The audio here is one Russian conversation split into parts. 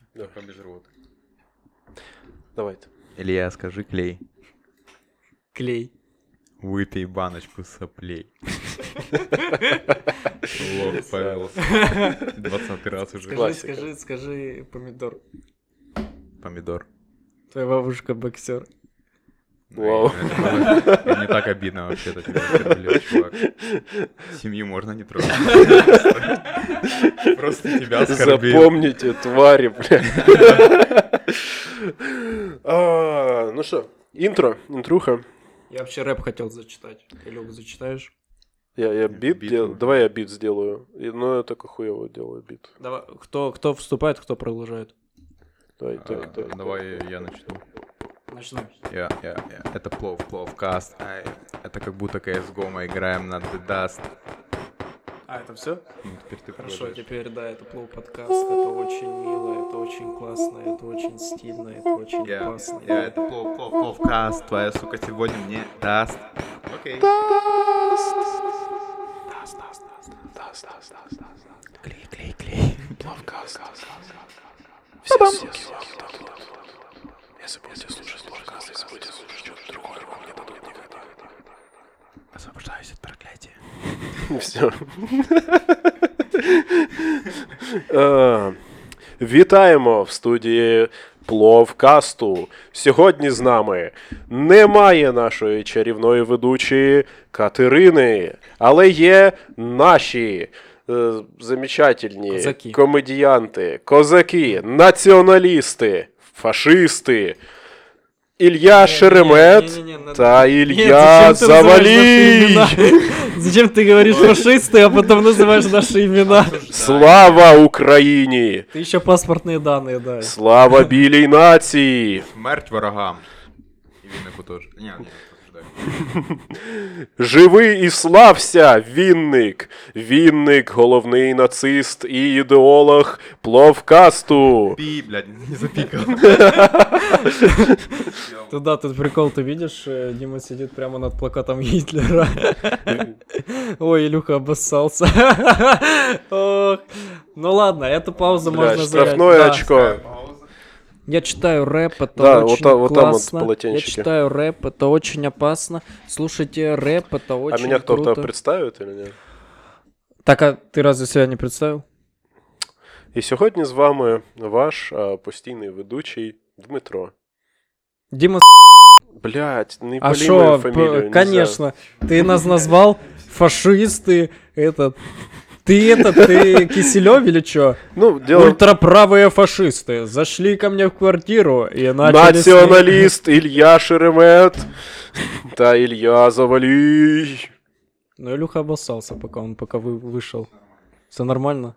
Да, без рот. Давайте. Илья, скажи клей. Клей. Выпей баночку соплей. Лох повелся. 20 раз уже. Скажи помидор. Помидор. Твоя бабушка боксер. Вау. Это не так обидно вообще-то тебя оскорбили, чувак. Семью можно не трогать. Просто тебя оскорбили. Запомните, твари, бля. Ну что, интруха. Я вообще рэп хотел зачитать. Илюха, зачитаешь? Я бит делаю. Давай я бит сделаю. Но я только хуёво делаю бит. Давай. Кто вступает, кто продолжает? Давай, так. Давай я начну. Начну. Это пловкаст. Это как будто CSGO мы играем на The Dust. А, это все? Ну, теперь ты Хорошо, продолжишь. теперь, да, это Плов подкаст. Это очень мило, это очень классно, это очень стильно, это очень классно. Это пловкаст. Твоя сука сегодня мне даст. Окей. Клей. Пловкаст. Все суки вам дадут. Если будете слушать пловкаст, если будете слушать что-то другое, вам не дадут никогда. Освобождаюсь от проклятия. Все. Вітаємо в студії Пловкасту. Сьогодні з нами немає нашої чарівної ведучої Катерини, але є наші замечательні Козаки. комедіянти, козаки, націоналісти, фашисти, Илья Шеремет та Илья Завалий. Зачем ты говоришь фашисты, а потом называешь наши имена? Слава Україні! Ты еще паспортные данные дай. Слава білій нації! Смерть ворогам. І Віннику теж. Ні, осуждаю. Живи і слався, Вінник! Вінник – головний нацист і ідеолог Пловкасту. Пи, блядь, не запикал. Туда тут прикол, ты видишь, Дима сидит прямо над плакатом Гитлера. Ой, Илюха обоссался. Ох. Ну ладно, эту паузу Бля, можно штрафное занять. очко. Я читаю рэп, это Да, очень вот там вот классно. полотенчики. Я читаю рэп, это очень опасно. Слушайте рэп, это А очень меня кто-то круто. представит или нет? Так, а ты разве себя не представил? І сьогодні з вами ваш постійний ведучий Дмитро. Дима, Блять, не а пали мою шо, фамилию, нельзя. конечно, ты нас назвал фашисты, ты Киселёв или чё? Ну, дело... Ультраправые фашисты зашли ко мне в квартиру и начали... Націоналіст Илья Шеремет та Илья Завалий. Ну, Илюха обоссался, пока вышел. Все нормально?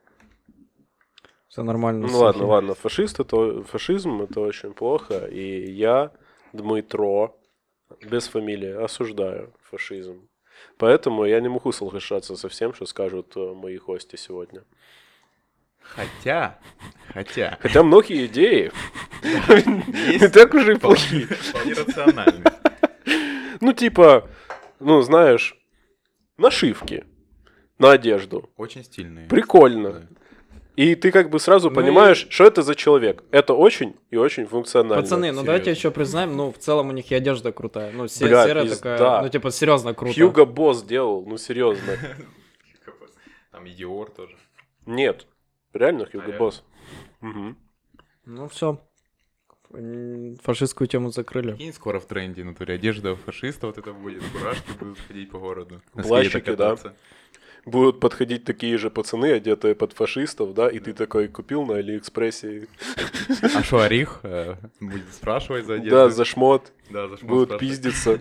Все нормально. Ну ладно, фашизм это очень плохо, и я, Дмитро, без фамилии, осуждаю фашизм. Поэтому я не могу соглашаться со всем, что скажут мои гости сегодня. Хотя. Хотя многие идеи не так уж и плохие. Вполне рациональные. Ну типа, ну знаешь, нашивки на одежду. Очень стильные. Прикольно. И ты как бы сразу понимаешь, что это за человек. Это очень и очень функционально. Пацаны, ну давайте еще признаем, ну в целом у них и одежда крутая. Ну Бля, серая пизда. такая, ну типа серьезно круто. Хьюго Босс делал, ну серьезно. Там и Диор тоже. Нет, реально Хьюго реально? Босс. Угу. Ну все. Фашистскую тему закрыли. Прикинь, скоро в тренде натуре одежда фашиста вот это будет. Фуражки будут ходить по городу. На Плащики, скейтах да. кататься. Будут подходить такие же пацаны, одетые под фашистов, да, и ты такой купил на Алиэкспрессе. А что, Орих будет спрашивать за одежду? Да, за шмот. Да, за шмот Будут спрашивать. пиздиться.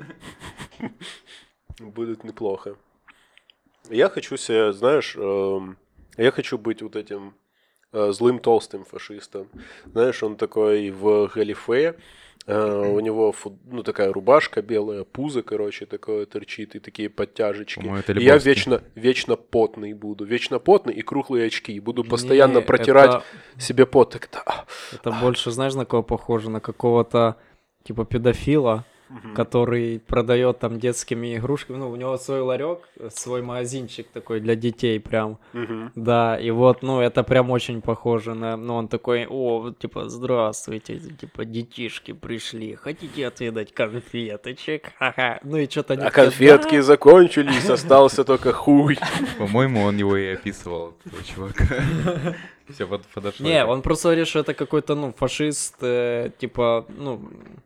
Будет неплохо. Я хочу себя, знаешь, я хочу быть вот этим злым толстым фашистом. Знаешь, он такой в галифе, у него ну, такая рубашка белая, пузо, короче, такое торчит, и такие подтяжечки. По-моему, это И я Лебовский. вечно потный буду. Вечно потный и круглые очки. И буду постоянно протирать это- себе пот. Так, да. Это больше, знаешь, на кого похоже? На какого-то типа педофила, который продает там детскими игрушками. Ну, у него свой ларек, свой магазинчик такой для детей прям. Да, и вот, ну, это прям очень похоже на... Ну, он такой, типа, здравствуйте, типа, детишки пришли, хотите отведать конфеточек? Ха-ха. Ну, и что-то... А конфетки закончились, остался только хуй. По-моему, он его и описывал, этого чувака. Все подошло. Не, он просто говорит, что это какой-то, ну, фашист, типа, ну...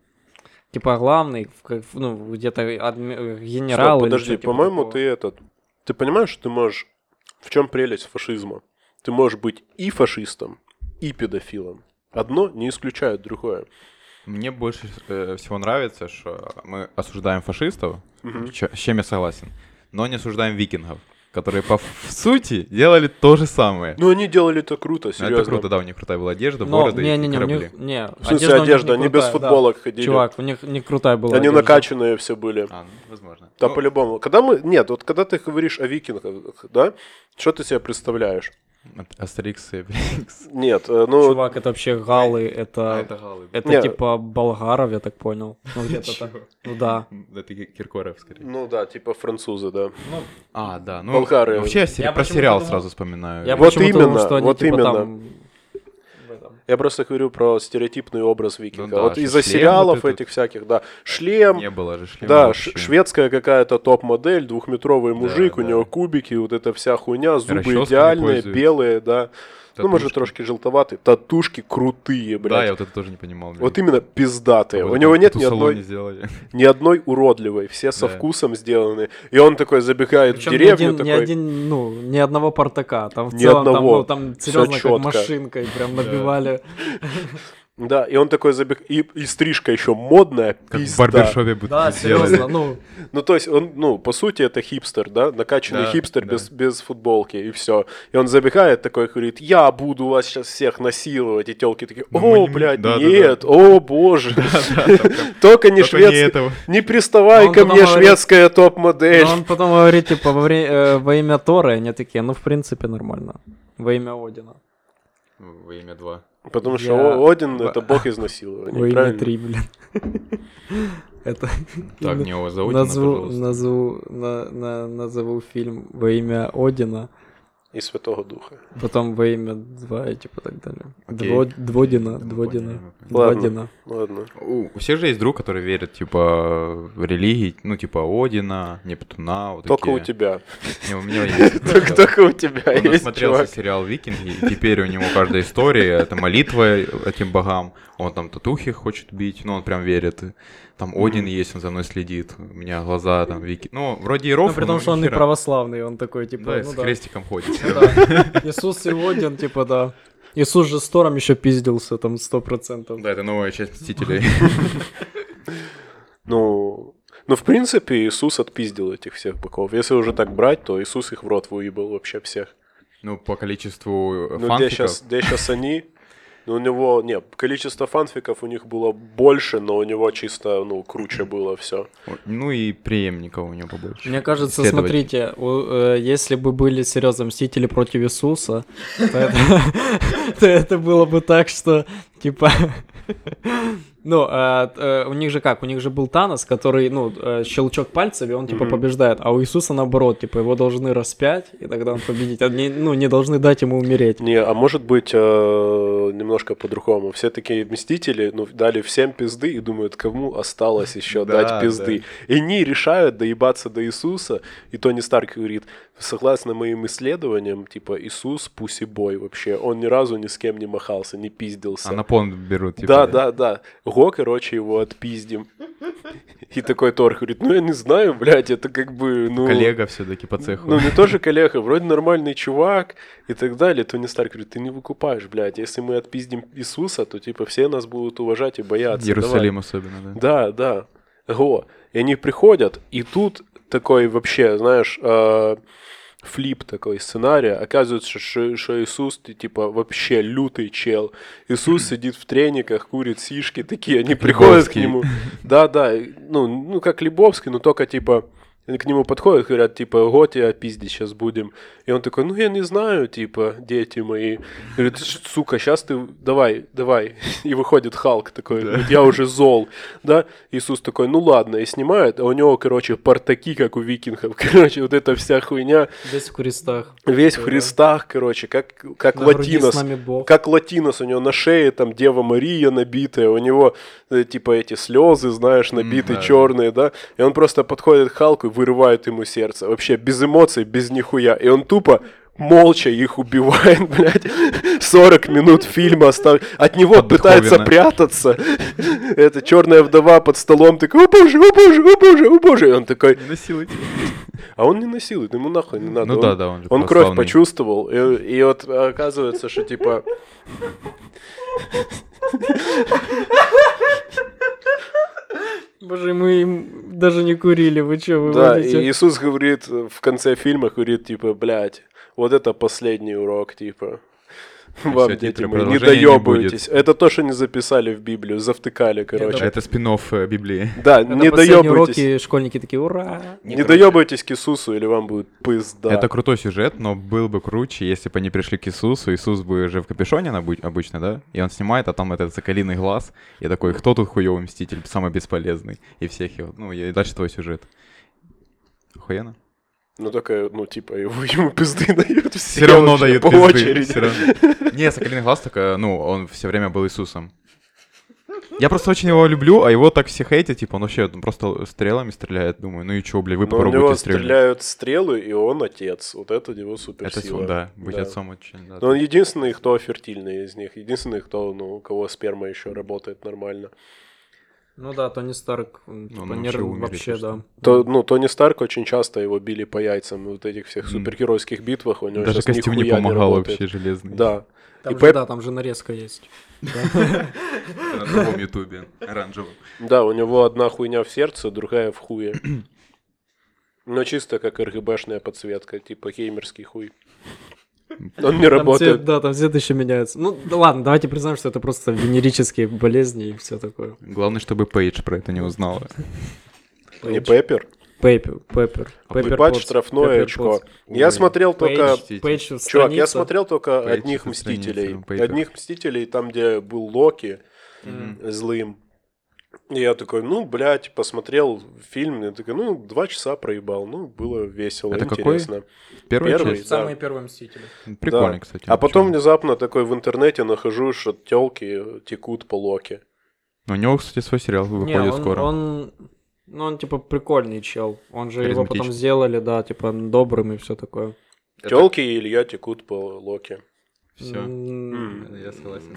Типа главный, ну, где-то генерал. Стоп, подожди, типа по-моему, такого. Ты понимаешь, что ты можешь... В чем прелесть фашизма? Ты можешь быть и фашистом, и педофилом. Одно не исключает другое. Мне больше всего нравится, что мы осуждаем фашистов, с чем я согласен, но не осуждаем викингов, которые по сути делали то же самое. Ну, они делали это круто, серьезно. Это круто, да, у них крутая была одежда, Но, бороды и корабли. В смысле, одежда, они без футболок ходили. Чувак, у них не крутая была Они одежда. накачанные все были. Ну, возможно. Да, по-любому. Когда ты говоришь о викингах, да, что ты себе представляешь? Астерикс и Обеликс. Нет, Чувак, это вообще галлы, это галы. это Не. типа болгаров, я так понял. Ну, где-то так. Ну, да. Это Киркоров, скорее. Ну да, типа французы, да. Да, ну, Болгары. вообще я Я про почему-то сериал думал- сразу вспоминаю. Я Вот почему-то думал, именно, что они вот типа именно. там... в этом. Я просто говорю про стереотипный образ викинга. Ну да, вот что из-за шлем сериалов вот этот. этих всяких, да. Шлем, Не было же шлема да, вообще. шведская какая-то топ-модель, двухметровый мужик, у да. него кубики, вот эта вся хуйня, зубы Расческами идеальные, пользуется. белые, да. Ну, может, Татушки. трошки желтоватые. Татушки крутые, блядь. Да, я вот это тоже не понимал. блин. Вот именно пиздатые. Вот У это него нет в ни одной, салоне сделали. ни одной уродливой. Все со Да. вкусом сделаны. И он такой забегает Причем в деревню, ни одного портака. Там в Ни целом, одного. там Всё серьезно как чётко. машинкой прям набивали. Да, и он такой и стрижка еще модная, Как в пизда. барбершопе бы Да, сделали. серьезно, ну... Ну, то есть он, ну, по сути, это хипстер, да, накачанный Да, хипстер да. без футболки, и все. И он забегает такой, говорит, я буду вас сейчас всех насиловать, и телки такие, Ну, о, мы не- блядь, да, да, нет, о, боже, только не шведская, этого. не приставай Он ко потом мне, говорит- шведская топ-модель. Но он потом говорит, типа, во имя Тора, и они такие, ну, в принципе, нормально. Во имя Одина. Во имя 2. Потому что Я- Один — это бог изнасилования, Во имя правильно? 3, блин. Это... Так, не его зовут, пожалуйста. Назову фильм во имя Одина, И Святого Духа. потом во имя 2 и типа так далее. Окей. Дводина. Ладно. Ладно. У всех же есть друг, который верит, типа, в религии, ну, типа, Одина, Нептуна, вот Только такие. у тебя. Не, у меня есть. Только у тебя Он есть, насмотрелся чувак. сериал «Викинги», и теперь у него каждая история — это молитва этим богам. Он там татухи хочет бить, ну, он прям верит. Там Один есть, он за мной следит, у меня глаза там вики. Ну, вроде и ров, Ну, при том, что он не нихера. православный, он такой, типа, Да, ну с да. крестиком ходит. Ну да. Иисус и Один, типа, да. Иисус же с Тором еще пиздился, там, 100%. Да, это новая часть «Мстителей». Ну, в принципе, Иисус отпиздил этих всех быков. Если уже так брать, то Иисус их в рот выебал вообще всех. Ну, по количеству Ну, где фанфиков. сейчас они? Ну, у него, количество фанфиков у них было больше, но у него чисто, круче было все. Ну и преемников у него побольше. Мне кажется, Исследователь. смотрите, если бы были серьезно Мстители против Иисуса, то это было бы так, что, типа... Ну, у них же как? У них же был Танос, который, щелчок пальцев, и он, типа, побеждает. А у Иисуса, наоборот, типа, его должны распять, и тогда он победит. Они, не должны дать ему умереть. Не, а может быть немножко по-другому. Все такие мстители, дали всем пизды и думают, кому осталось еще Да, дать пизды. И они решают доебаться до Иисуса, и Тони Старк говорит, согласно моим исследованиям, типа, Иисус пусибой вообще. Он ни разу ни с кем не махался, не пиздился. А на понт берут, типа. Да. Го, короче, его отпиздим. И такой Тор говорит, я не знаю, блядь, это как бы, Коллега все-таки по цеху. не тоже коллега, вроде нормальный чувак и так далее. Тони Старк говорит, ты не выкупаешь, блядь, если мы отпиздим Иисуса, то, типа, все нас будут уважать и бояться. Иерусалим особенно, да. Да. Го. И они приходят, и тут такой вообще, знаешь, флип такой сценария. Оказывается, что Иисус, типа, вообще лютый чел. Иисус сидит в трениках, курит сишки такие, они приходят к Лебовский. нему. Да, как Лебовский, но только, типа, Они к нему подходят, говорят, типа, Готя, пиздить сейчас будем. И он такой, ну, я не знаю, типа, дети мои. Говорит, сука, сейчас ты, давай. И выходит Халк такой, говорит, я уже зол, да? Иисус такой, ну, ладно, и снимает, а у него, короче, портаки, как у викингов. Короче, вот эта вся хуйня. Весь в крестах. Весь в христах, короче, как латинос. Как латинос, у него на шее там Дева Мария набитая, у него, типа, эти слезы, знаешь, набитые черные, да? И он просто подходит к Халку и вырывает ему сердце. Вообще без эмоций, без нихуя. И он тупо молча их убивает, блядь. 40 минут фильма от него пытается прятаться. Эта черная вдова под столом такой, о боже, о боже, о боже, о боже. И он такой... Не насилуйте. А он не насилует, ему нахуй не надо. Ну да, он же он кровь почувствовал. И вот оказывается, что типа... Боже, мы им даже не курили, вы чё, вы Да, водите? и Иисус говорит в конце фильма, говорит, типа, блядь, вот это последний урок, типа. Вам, всё, дети титры, мои, не продолжения не доёбывайтесь. Это то, что не записали в Библию, завтыкали, короче. Это спин-офф Библии. Да, Это не последние доёбывайтесь. уроки, школьники такие, ура! Не доёбывайтесь к Иисусу, или вам будет пизда. Это крутой сюжет, но был бы круче, если бы они пришли к Иисусу. Иисус бы же в капюшоне обычно, да? И он снимает, а там этот соколиный глаз. И такой, кто тут хуёвый мститель, самый бесполезный? И всех его... Ну, и дальше твой сюжет. Охуенно. Ну, только, ну, типа, ему пизды дают Все равно дают по пизды. очереди. Всё равно. Не, соколиный глаз только, ну, он все время был Иисусом. Я просто очень его люблю, а его так все хейтят, типа, он вообще просто стрелами стреляет, думаю, ну и чё, блядь, вы Но у попробуйте него стрелять. стреляют стрелы, и он отец. Вот это его суперсила. Это, да, быть Да. отцом очень, да. Но он единственный, кто фертильный из них. Единственный, кто, ну, у кого сперма еще работает нормально. Ну да, Тони Старк, типа, вообще умер, вообще, если да. Ну, Тони Старк очень часто его били по яйцам в вот этих всех супергеройских битвах. У него Даже сейчас костюм не нихуя помогал работает. вообще железный. Да. Там И же, да, там же нарезка есть. На другом ютубе, оранжевом. Да, у него одна хуйня в сердце, другая в хуе. Но чисто как РГБшная подсветка, типа геймерский хуй. Он не работает. Да, там цвет еще меняется. Ну, да ладно, давайте признаем, что это просто венерические болезни и все такое. Главное, чтобы Пейдж про это не узнала. Не Пеппер. Пеппер. Ебать штрафное очко. Я смотрел только... Пейдж Чувак, я смотрел только Пейдж «Одних на Мстителей». странице, Пеппер. «Одних Мстителей», там, где был Локи злым. И я такой, ну, блядь, посмотрел фильм, я такой, ну, 2 часа проебал, ну, было весело, Это интересно. Первая Первый? часть? Да. Самые первые Мстители. Прикольно, Да. кстати. А потом ничего. внезапно такой в интернете нахожу, что тёлки текут по Локи. У него, кстати, свой сериал выходит скоро. Он, типа, прикольный чел. Он же его потом Харизматичный. сделали, да, типа, добрым и все такое. Тёлки и Илья текут по Локи. Все. Я согласен.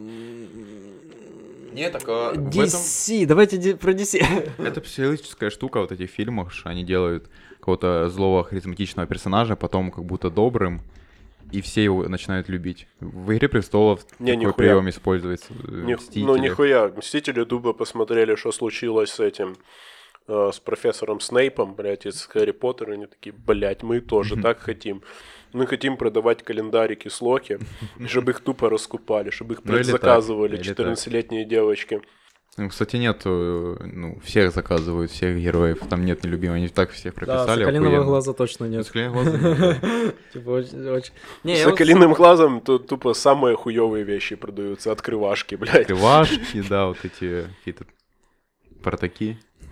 Нет, так DC, давайте про DC. Это психологическая штука вот этих фильмов, что они делают какого-то злого харизматичного персонажа, потом как будто добрым, и все его начинают любить. В «Игре престолов» такой нихуя. прием используется. Ну, нихуя. Мстители дубо посмотрели, что случилось с этим, с профессором Снейпом, блядь, из Гарри Поттера. Они такие, блядь, мы тоже так хотим. Мы хотим продавать календарики с Локи, чтобы их тупо раскупали, чтобы их предзаказывали 14-летние девочки. Ну, кстати, нет, ну, всех заказывают, всех героев, там нет нелюбимых, они так всех Да, прописали. Соколиного глаза точно нет. Соколиного глаза нет. Типа, очень... Не, С я вот Соколиным глазом тупо самые хуёвые вещи продаются, открывашки, блядь. Открывашки, да, вот эти какие-то портаки,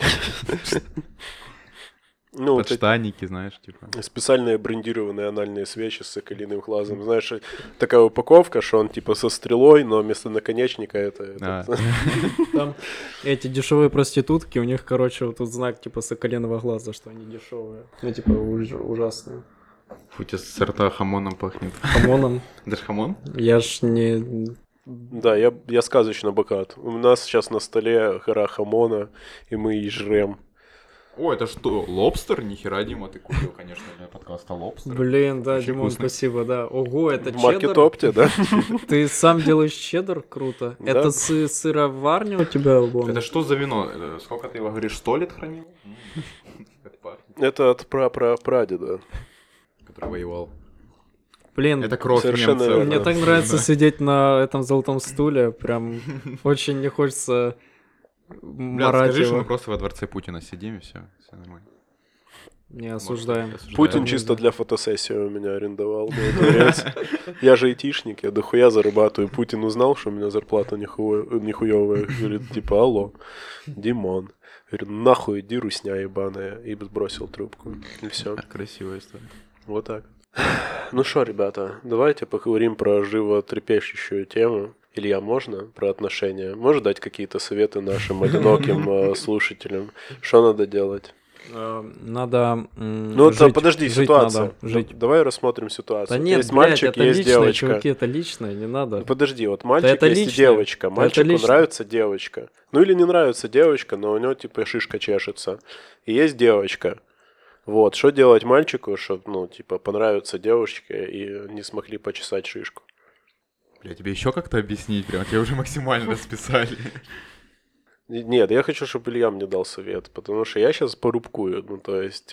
Ну, вот эти подштанники, знаешь, типа. специальные брендированные анальные свечи с соколиным глазом. Знаешь, такая упаковка, что он типа со стрелой, но вместо наконечника это... Там эти дешевые проститутки, у них, короче, вот тут знак типа соколиного глаза, что они дешевые. Ну, типа, ужасные. Фу, тебе с рта хамоном пахнет. Хамоном. Это ж хамон? Я ж не... Да, я сказочно богат. У нас сейчас на столе гора хамона, и мы и жрем. О, это что, лобстер? Нихера, Дима, ты купил, конечно, для подкаста лобстер. Блин, да, Очень Димон, вкусный. спасибо, да. Ого, это В чеддер? маркетопте, да? Ты сам делаешь чеддер? Круто. Да. Это сыроварня у тебя? Вон? Это что за вино? Сколько ты его, говоришь, 100 лет хранил? Как пахнет. Это от прадеда. Который воевал. Блин, Это кровь Совершенно немцев. верно. мне так нравится сидеть на этом золотом стуле. Прям очень не хочется Бля, марать скажи, что его. мы просто во дворце Путина сидим, и все нормально. Не осуждаем. Путин чисто для фотосессии у меня арендовал. Я же айтишник, я дохуя зарабатываю. Путин узнал, что у меня зарплата нихуевая. Говорит, типа, алло, Димон. Говорю, нахуй, иди, русня ебаная. И сбросил трубку. И все. Красивая история. Вот так. Ну что, ребята, давайте поговорим про животрепещущую тему. Илья, можно про отношения? Можешь дать какие-то советы нашим одиноким слушателям? Что надо делать? Надо Ну, жить, подожди, жить ситуация. надо, жить. Давай рассмотрим ситуацию. Да нет, есть блядь, мальчик, это есть личное, девочка. чуваки, это личное, не надо. Подожди, вот мальчик это есть и личное. девочка. Это Мальчику личное. нравится девочка. Ну или не нравится девочка, но у него типа шишка чешется. И есть девочка. Вот, что делать мальчику, чтобы, ну, типа, понравиться девушке и не смогли почесать шишку? Бля, тебе еще как-то объяснить? Прям тебе уже максимально расписали. Нет, я хочу, чтобы Илья мне дал совет, потому что я сейчас порубкую. Ну, то есть,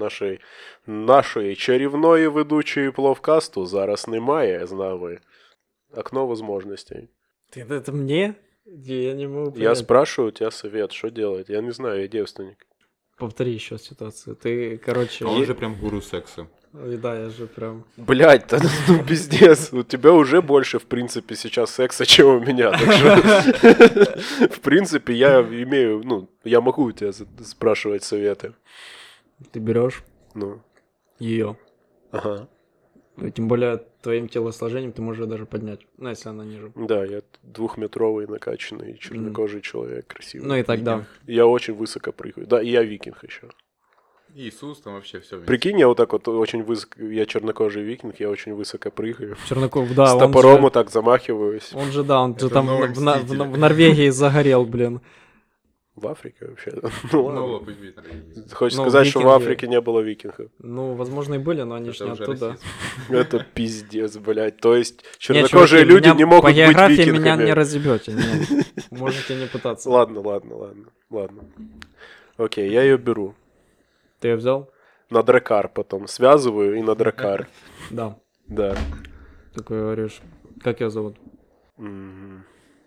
нашої чарівної ведучої пловкасту зараз немає з нами. Окно возможностей. Это мне? Я не могу понять. Я спрашиваю у тебя совет, что делать? Я не знаю, я девственник. Повтори еще ситуацию. Ты, короче... Он же прям гуру секса. Ой, да, я же прям... Блядь, да ну пиздец. У тебя уже больше, в принципе, сейчас секса, чем у меня. Так что, в принципе, я имею, ну, я могу у тебя спрашивать советы. Ты берешь Ну, ее. ага. Тем более твоим телосложением ты можешь ее даже поднять. Ну, если она ниже. Да, я 2-метровый, накачанный, чернокожий человек, красивый. Ну и тогда. Я очень высоко прыгаю. Да, и я викинг еще. Иисус там вообще все. Прикинь, я вот так вот очень высоко, я чернокожий викинг, я очень высоко прыгаю. Черноков, да, С он топором же, вот так замахиваюсь. он же, да, он же Это там новый Мститель. в Норвегии загорел, блин. В Африке вообще. Ну ладно. Ну, пусть будет нормально. Хочешь Ну, сказать, что в викинги- Африке не было викингов? Ну, возможно, и были, но они ж Это не уже оттуда. расизм. Это пиздец, блядь. То есть Не, чернокожие чуваки, люди меня не могут по быть географии меня викингами. не разъебете, нет. Можете не пытаться. Ладно. Окей, я ее беру. Ты ее взял? На дракар потом. Связываю и на дракар. Да. Да. Такой говоришь. Как ее зовут? Мгм.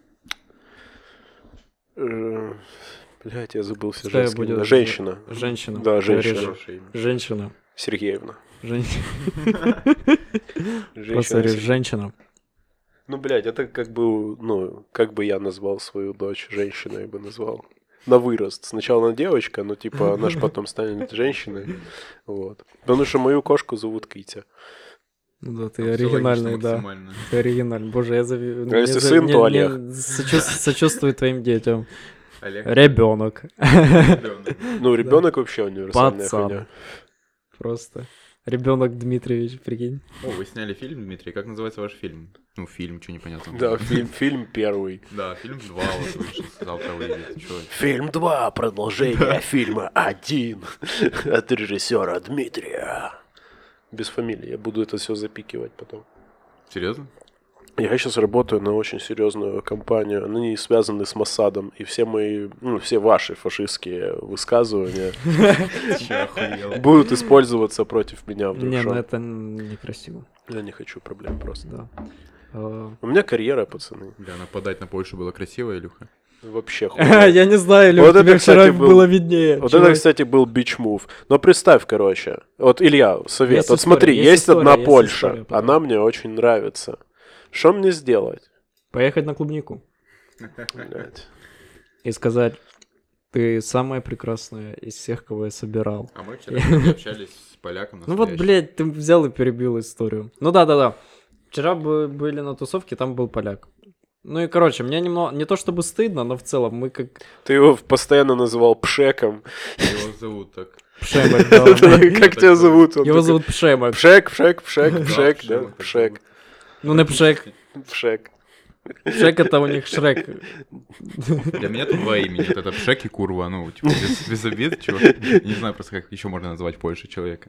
Блядь, я забыл все Пускай женские будет имена. Женщина. Женщина. Да, Ты женщина. говоришь, Хорошее имя. Женщина. Сергеевна. Просто Женщина. говоришь, женщина. Ну, блядь, это как бы, ну, как бы я назвал свою дочь, женщиной бы назвал. На вырост. Сначала она девочка, но типа она ж потом станет женщиной. Вот. Потому что мою кошку зовут Китя. Ну да, ты Там всё оригинальный, логично да. максимально. Ты оригинальный. Боже, я завидую. А если сын, то Олег. Сочувствую твоим детям. Олег. Ребенок. Ребёнок. Ну, ребенок вообще универсальная Пацан. хуйня. Просто. Ребенок Дмитриевич, прикинь. О, вы сняли фильм, Дмитрий. Как называется ваш фильм? Ну, фильм, что непонятно. Да, фильм первый. Да, фильм 2 вот вышел, завтра выйдет. Чё? Фильм 2, продолжение фильма 1 от режиссера Дмитрия. Без фамилии, я буду это все запикивать потом. Серьезно? Я сейчас работаю на очень серьезную компанию, они связаны с Моссадом, и все мои, ну, все ваши фашистские высказывания Чё, охуел? будут использоваться против меня вдруг. Не, шо. ну это некрасиво. Я не хочу проблем просто. Да. У меня карьера, пацаны. Бля, нападать на Польшу было красиво, Илюха? Вообще хуйня. Я не знаю, Люк, Вот это, тебе вчера кстати, был- было виднее. Вот чувак. это, кстати, был бич-мув. Но представь, короче. Вот, Илья, совет. Есть Вот история, смотри, есть есть история, одна есть Польша. история потом. Она мне очень нравится. Что мне сделать? Поехать на клубнику Блядь. и сказать, ты самая прекрасная из всех, кого я собирал. А мы вчера кстати, общались с поляком. Ну вот, настоящим. блядь, ты взял и перебил историю. Ну да. Вчера были на тусовке, там был поляк. Ну и, короче, мне немного, не то чтобы стыдно, но в целом мы как Ты его постоянно называл Пшеком. Его зовут так. Пшемок, да. Как тебя зовут? Он Его такой, зовут Пшемок. Пшек, да? Пшемок так Пшек. зовут. Ну не Пшек. Пшек. Пшек это у них Шрек. Для меня тут два имени. Вот это Пшек и Курва. Ну, типа, без обид, чего. Не знаю просто, как еще можно назвать Польшу человека.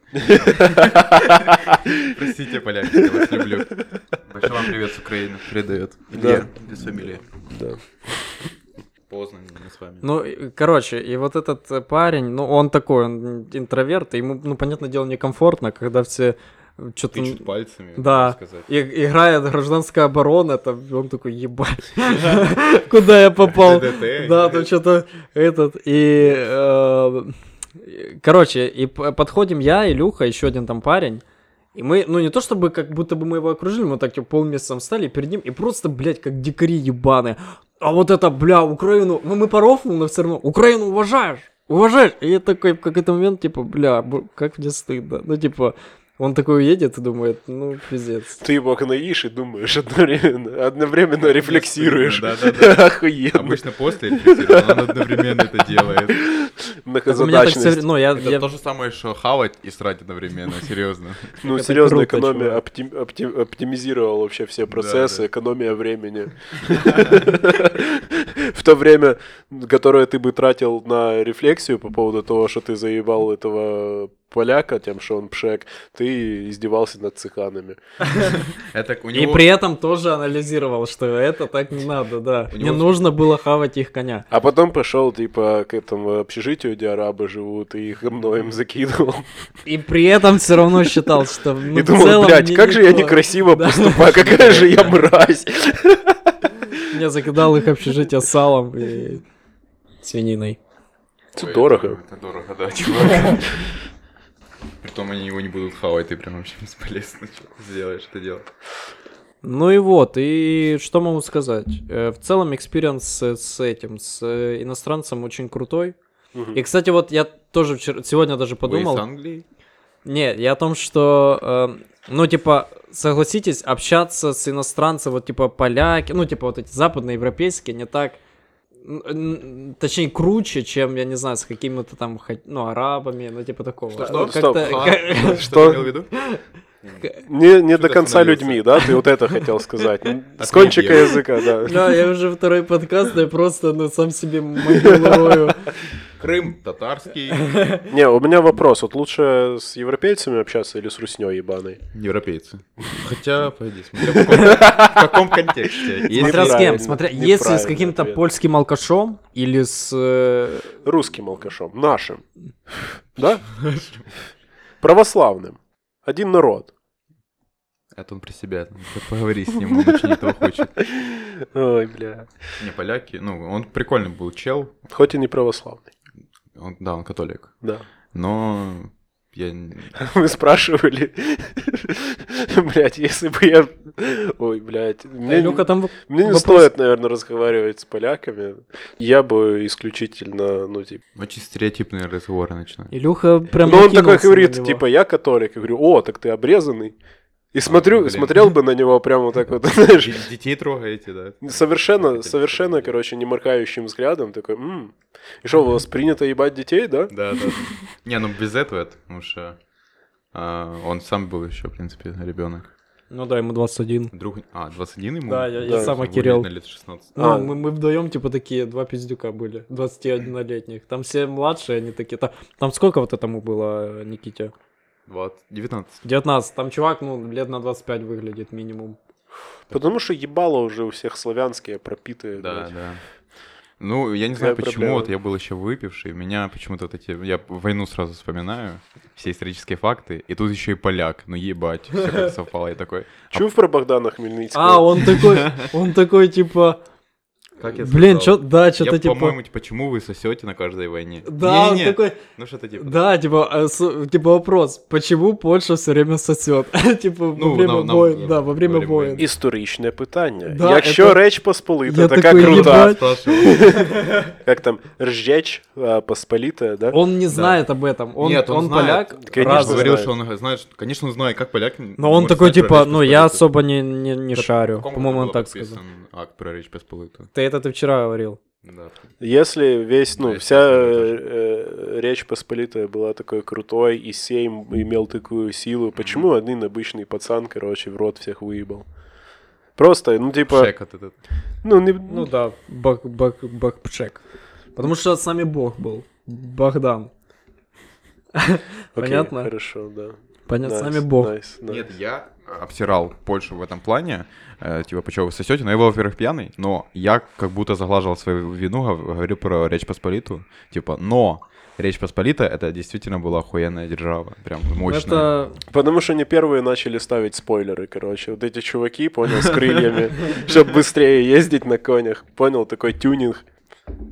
Простите, поляки, я вас люблю. Большой вам привет с Украины. Передает. Да. Без фамилии. Да. Поздно, мы с вами. Ну, короче, и вот этот парень, ну, он такой, он интроверт, и ему, ну, понятное дело, некомфортно, когда все что-то... Тычут пальцами, Да, можно сказать. играет гражданская оборона, там, он такой, ебать, куда я попал? ДДТ. Да, там что-то этот, и короче, и подходим я, Илюха, еще один там парень. И мы, ну не то чтобы как будто бы мы его окружили, мы так типа полмесяца встали перед ним и просто, блядь, как дикари ебаные. А вот это, бля, Украину, ну мы порофнули, но все равно, Украину уважаешь? И я такой в какой-то момент, типа, бля, как мне стыдно. Ну типа, он такой уедет и думает, ну, пиздец. Ты его гноишь и думаешь одновременно рефлексируешь. Да. Охуенно. Обычно после рефлексирует, но он одновременно это делает. Многозадачность. Ну, Это то же самое, что хавать и срать одновременно, серьезно. Ну, Это серьезно, круто, экономия оптимизировала вообще все процессы, Да. экономия времени. В то время, которое ты бы тратил на рефлексию по поводу того, что ты заебал этого поляка тем, что он пшек, ты издевался над цыганами. Это у И него... при этом тоже анализировал, что это так не надо, да. У Не него- нужно было хавать их коня. А потом пошел, типа, к этому общежитию, где арабы живут, и их говно им закидывал. И при этом все равно считал, что ну, И в думал, целом блядь, мне как же я никто. некрасиво Да. поступаю, какая же я мразь. Я закидал их общежитие салом и свининой. Это дорого. Это дорого, да, чувак. Притом они его не будут хавать, ты прям вообще бесполезно сделаешь это дело. Ну и вот, и что могу сказать? В целом экспириенс с этим, с иностранцем очень крутой. И, кстати, вот я тоже сегодня даже подумал... Вы из Англии? Не, я о том, что, ну, типа, согласитесь, общаться с иностранцем, вот, типа, поляки, ну, типа, вот эти западноевропейские, не так, точнее, круче, чем, я не знаю, с какими-то там, ну, арабами, ну, типа, такого. Стоп, Как-то- стоп. как- Что ты имел в виду? Не до ты конца остановился? людьми, да? Ты вот это хотел сказать. С От кончика меня. языка, да. Да, я уже второй подкаст, я просто, ну, сам себе могилу рою. Крым татарский, Не, у меня вопрос. Вот лучше с европейцами общаться или с руснёй ебаной? европейцы. Хотя, пойди, смотря в каком контексте. Смотря с Неправильно, кем, смотря, если с неправильный каким-то ответ. польским алкашом или с... Русским алкашом. Нашим. Да? Православным. Один народ. Это он при себя, поговори с ним, он очень этого хочет. Ой, бля. Не, поляки, ну, он прикольный был чел, Хоть и не православный. да, он католик, Да. но я... Вы спрашивали, блядь, если бы я... Ой, блядь. Илюха, там Мне не вопрос- стоит, наверное, разговаривать с поляками. Я бы исключительно, ну, типа... Очень стереотипные разговоры начинают. Илюха прям Ну, он такой накинулся говорит, на него. типа, я католик. Я говорю, о, так ты обрезанный. И блин. смотрел бы на него прямо вот так вот, знаешь, Детей трогаете, да? совершенно, короче, не моргающим взглядом, такой, И что, у вас принято ебать детей, да? Да. Не, ну без этого, потому что он сам был еще, в принципе, ребенок. Ну да, ему 21. 21 ему? Да, я Да. сам Ему охерел. на лет 16. Ну, А. мы вдвоем, типа, такие, два пиздюка были, 21-летних. Там все младшие, они такие. Там сколько вот этому было, Никите? 19. 19. Там чувак, ну, лет на 25 выглядит минимум. Потому что ебало уже у всех славянские, пропитые. Да, блядь. да. Ну, я не Какая знаю почему, проблема? вот я был еще выпивший, меня почему-то вот эти... Я войну сразу вспоминаю, все исторические факты, и тут еще и поляк, ну ебать, все как совпало, я такой... Чув про Богдана Хмельницкого? Он такой, типа, Как я блин, сказал? что-то Я, типа... по-моему, почему вы сосете на каждой войне? Да, он Не-не-не, такой, ну что-то типа... да, типа, типа вопрос, почему Польша все время сосет? Типа, Ну, во время нам войн, да, во время говорим, войн. Історичне питання. Да, Якщо это- Реч Посполита Я така такой, крута, ебать. Спрашивал. як там, Ржеч Посполита, да? Он не знает об этом, Нет, он он знает. поляк, Конечно, разве? Говорил, знает. что он знает, конечно, он знает, как поляк... Но он такой, типа, ну, я особо не шарю, по-моему, он так сказал. Акт про Речь Посполитую. Ты вчера говорил. Да. Если весь, ну, Да, вся естественно, Речь Посполитая была такой крутой, и Сейм имел такую силу, почему один обычный пацан, короче, в рот всех выебал? Просто, ну, типа, Шек от этот. ну, не... Ну да, Бакпчек. Потому что с нами Бог был. Богдан. окей, Понятно? Хорошо, да. Понятно, с Найс, нами Бог. найс, найс. Нет, я обсирал Польшу в этом плане, типа, почему вы сосете, но я был, во-первых, пьяный, но я как будто заглаживал свою вину, говорю про Речь Посполитую, типа, но Речь Посполитая, это действительно была охуенная держава, прям мощная. Это... Потому что они первые начали ставить спойлеры, короче. Вот эти чуваки, понял, с крыльями, чтобы быстрее ездить на конях. Понял, такой тюнинг.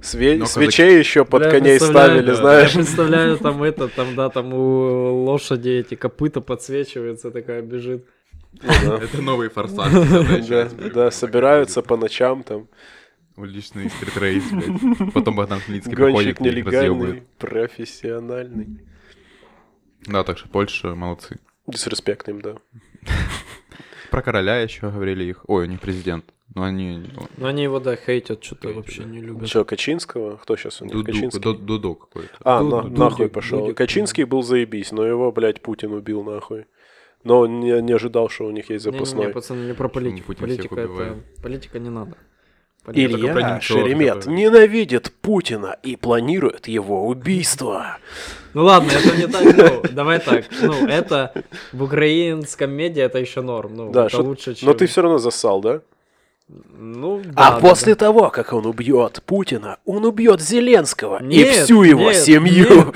Свечей еще под Бля, коней представляю, ставили, Я знаешь. представляю, там у лошади эти копыта подсвечиваются, такая бежит. Это новый форсаж. Да, собираются по ночам там. Уличный стритрейс, блядь. Потом Богдан Хмельницкий приходит Гонщик и их разъебывает. нелегальный, профессиональный. Да, так что Польша молодцы. Дисреспект им, да. Ну, Про короля еще говорили их. Ой, у них президент. Но они... Но они его, да, хейтят, что-то вообще не любят. Что, Качинского? Кто сейчас у них? Качинский? Дудо какой-то. Нахуй Дудик, пошел. Дудик. Качинский был заебись, но его, блядь, Путин убил нахуй. Но он не ожидал, что у них есть запасной. Не, пацаны, не про политику. Путин всех Политика это... убивает. Политика не надо. Политика- только про Илья Немцова Шеремет такое. ненавидит Путина и планирует его убийство. Ну ладно, это не так, ну, давай так. Ну, это в украинском медиа это еще норм. Ну, Да, это лучше, чем... но ты все равно зассал, да? Ну, да, А да, после того, как он убьет Путина, он убьет Зеленского да. и всю его семью.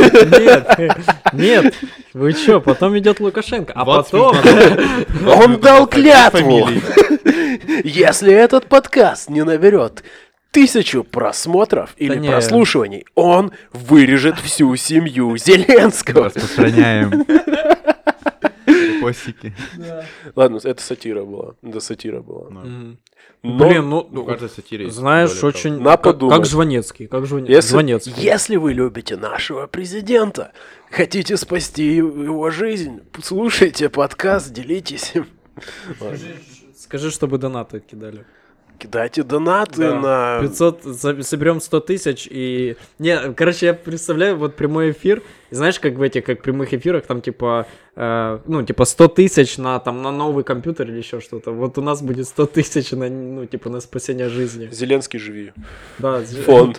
Нет, вы чё, потом идет Лукашенко, а Вот потом... Он дал клятву. Если этот подкаст не наберет 1000 просмотров или не. прослушиваний, он вырежет всю семью Зеленского. Распространяем. Репостики. Ладно, это сатира была. Да, сатира была. Мгм. Но Блин, ну, У каждой сатире есть знаешь, доля очень... На как подумать. Жванецкий, как Если, Жванецкий. если вы любите нашего президента, хотите спасти его жизнь, слушайте подкаст, делитесь им. Ладно. Скажи, чтобы донаты кидали. Кидайте донаты Да. на... 500, соберем 100 тысяч и... Не, короче, я представляю вот прямой эфир, и знаешь, как в этих, как прямых эфирах, там типа, ну, типа 100 тысяч на, там, на новый компьютер или еще что-то. Вот у нас будет 100 тысяч на, ну, типа, на спасение жизни. Зеленский живи. Да, Фонд.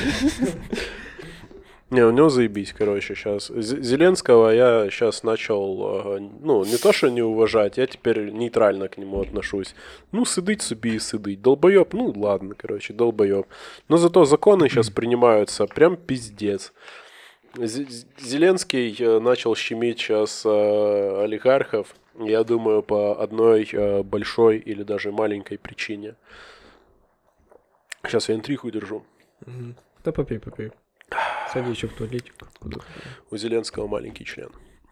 Не, у него заебись, короче, сейчас. Зеленского я сейчас начал, ну, не то, что не уважать, я теперь нейтрально к нему отношусь. Ну, сидить собі и сидить. Долбоеб, ну, ладно, короче, долбоеб. Но зато законы сейчас принимаются прям пиздец. Зеленский начал щемить сейчас олигархов, я думаю, по одной большой или даже маленькой причине. Сейчас я интригу держу. Мгм. Да попей. Сади еще в туалетик. У Зеленского маленький член.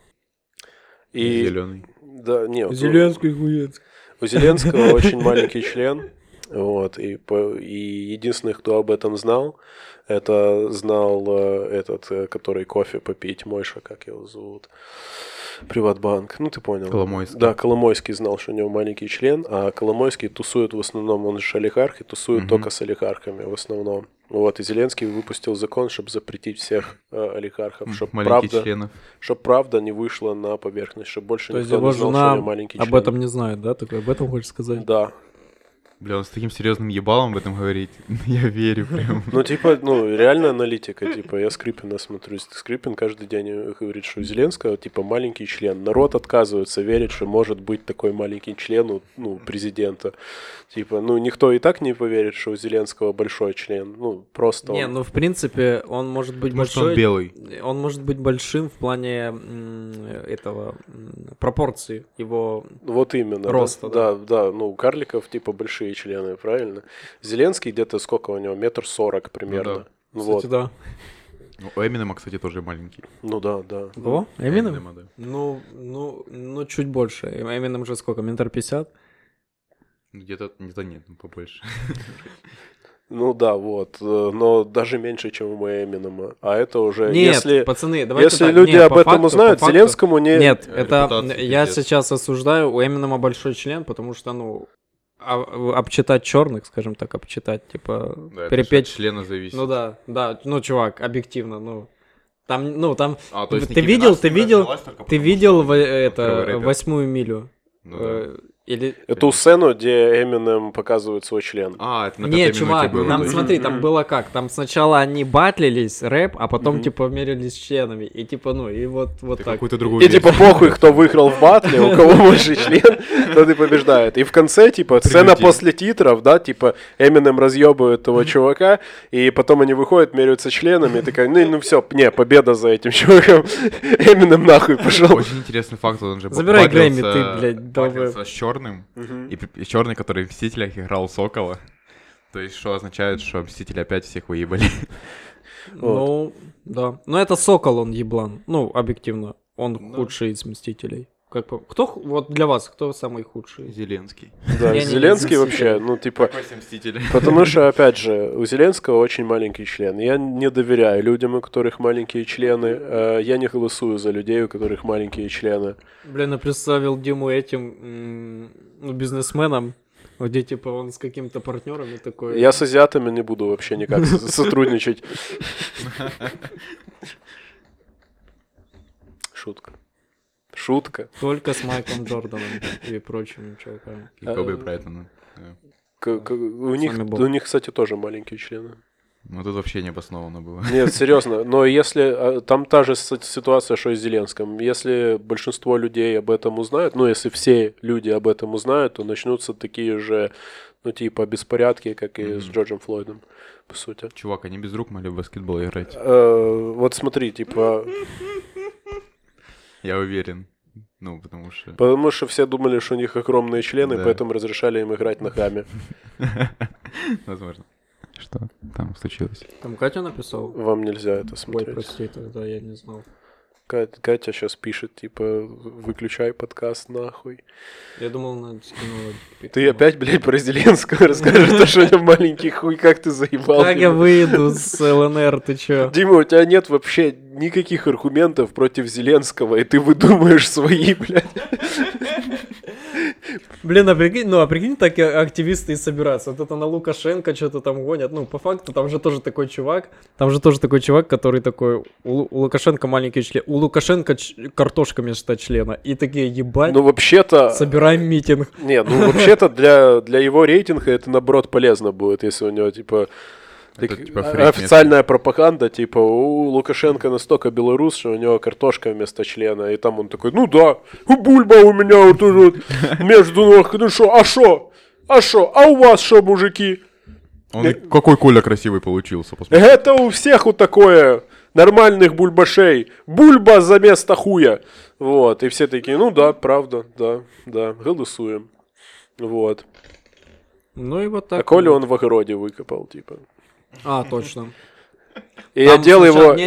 И зеленый. Да, нет. Зеленский хуец. У Зеленского очень маленький член. Вот, и единственный, кто об этом знал, это знал этот, который кофе попить, Мойша, как его зовут, Приватбанк, ну ты понял. Коломойский. Да, Коломойский знал, что у него маленький член, а Коломойский тусует в основном, он же олигарх, и тусует только с олигархами в основном. Вот, и Зеленский выпустил закон, чтобы запретить всех олигархов, чтобы Маленьких членов. правда не вышла на поверхность, чтобы больше То есть никто не его знал, что у жена него маленький член. об этом не знает, да? Такой, об этом хочешь сказать? Да. Бля, он с таким серьезным ебалом в этом говорит. Я верю прям. Ну, типа, ну, реально аналитика, типа, я Скрипина смотрю, Скрипин каждый день говорит, что у Зеленского, типа, маленький член. Народ отказывается верить, что может быть такой маленький член у, ну, президента. Типа, ну, никто и так не поверит, что у Зеленского большой член. Ну, просто Не, он... ну в принципе он может быть Может, большой. он белый. Он может быть большим в плане этого пропорции его. Вот именно. Роста, да. Ну, у карликов, типа, большие члены, правильно? Зеленский где-то сколько у него? 1,40 м примерно. Ну да. Ну, Кстати, вот. да. Ну, у Эминема, кстати, тоже маленький. Ну, да. О, Эминем? Эминема, да. Ну, чуть больше. Эминем уже сколько? 1,50 м? Где-то нет, ну, побольше. Ну да, вот. Но даже меньше, чем у Эминема. А это уже... Нет, если... пацаны, давайте Если так. люди Не, об по этом факту, узнают, по факту. Зеленскому не... Нет, это репутация я пиздец. сейчас осуждаю, у Эминема большой член, потому что, ну, обчитать черных, скажем так, обчитать, типа, Да, это перепеть. же от члена зависит. Ну да, ну, чувак, объективно, ну, там, А, то есть ты Ники видел, Минаж ты видел, развелась только ты потому, видел что это рэпер. 8-ю милю? Ну да. Или... Эту сцену, где Эминем показывает свой член. А, это на Не, пятой чувак, минуте было. там, да? смотри, там было как, там сначала они батлились, рэп, а потом, типа, мерились членами, и, типа, ну, и вот Ты так. какую-то другую И типа версию. похуй, кто выиграл в батле, у кого больше член, тот и побеждает. И в конце, типа, сцена Прилетит. после титров, да, типа, Эминем разъебывает того чувака, и потом они выходят, меряются членами, и такая, ну все, не, победа за этим чуваком. Эминем нахуй пошел. Очень интересный факт, он же Забирай батлился- Грэмми, ты, блядь, долбоёб. батлился с черным, и черный, который в Мстителях играл Сокола. То есть, что означает, что Мстители опять всех выебали? Ну, да. Но это Сокол, он еблан. Ну, объективно. Он худший из Мстителей. Кто, вот для вас, кто самый худший? Зеленский. Да, Я не Зеленский из вообще, ну, типа... Какой все Мстители? Потому что, опять же, у Зеленского очень маленький член. Я не доверяю людям, у которых маленькие члены. Я не голосую за людей, у которых маленькие члены. Блин, я представил Диму этим бизнесменом, где типа он с каким-то партнером и такой... Я с азиатами не буду вообще никак сотрудничать. Шутка. Только с Майклом Джорданом и прочими чуваками. И Коби Брайтоном. У них, кстати, тоже маленькие члены. Ну, тут вообще необоснованно было. Нет, серьезно. Но если... Там та же ситуация, что и с Зеленским. Если большинство людей об этом узнают, ну, если все люди об этом узнают, то начнутся такие же, ну, типа, беспорядки, как и с Джорджем Флойдом, по сути. Чувак, они без рук могли в баскетбол играть. Вот смотри, типа... Я уверен. Ну, потому что все думали, что у них огромные члены, да. Поэтому разрешали им играть ногами. Возможно. Что там случилось? Там Катя написал? Вам нельзя это смотреть. Ой, прости, тогда я не знал. Катя сейчас пишет, типа, выключай подкаст нахуй. Я думал, она скинула... Ты опять, блядь, про Зеленского расскажешь, что у него маленький хуй, как ты заебал. Как я выйду с ЛНР, ты чё? Дима, у тебя нет вообще никаких аргументов против Зеленского, и ты выдумаешь свои, блядь. Блин, а прикинь, так активисты и собираются. Вот это на Лукашенко что-то там гонят. Ну, по факту, там же тоже такой чувак, который такой, у Лукашенко маленький член, у Лукашенко картошка вместо члена. И такие, ебать, ну, вообще-то... собираем митинг. Не, ну, вообще-то для его рейтинга это, наоборот, полезно будет, если у него, типа... официальная пропаганда, типа, у Лукашенко настолько белорус, что у него картошка вместо члена, и там он такой, ну да, бульба у меня вот тут вот между ног, ну шо, а у вас шо, мужики? Какой Коля красивый получился, посмотри. Это у всех вот такое, нормальных бульбашей, бульба за место хуя, вот, и все такие, ну да, правда, да, голосуем, вот. Ну и вот так. А Коля он в огороде выкопал, типа. А, точно. И я делал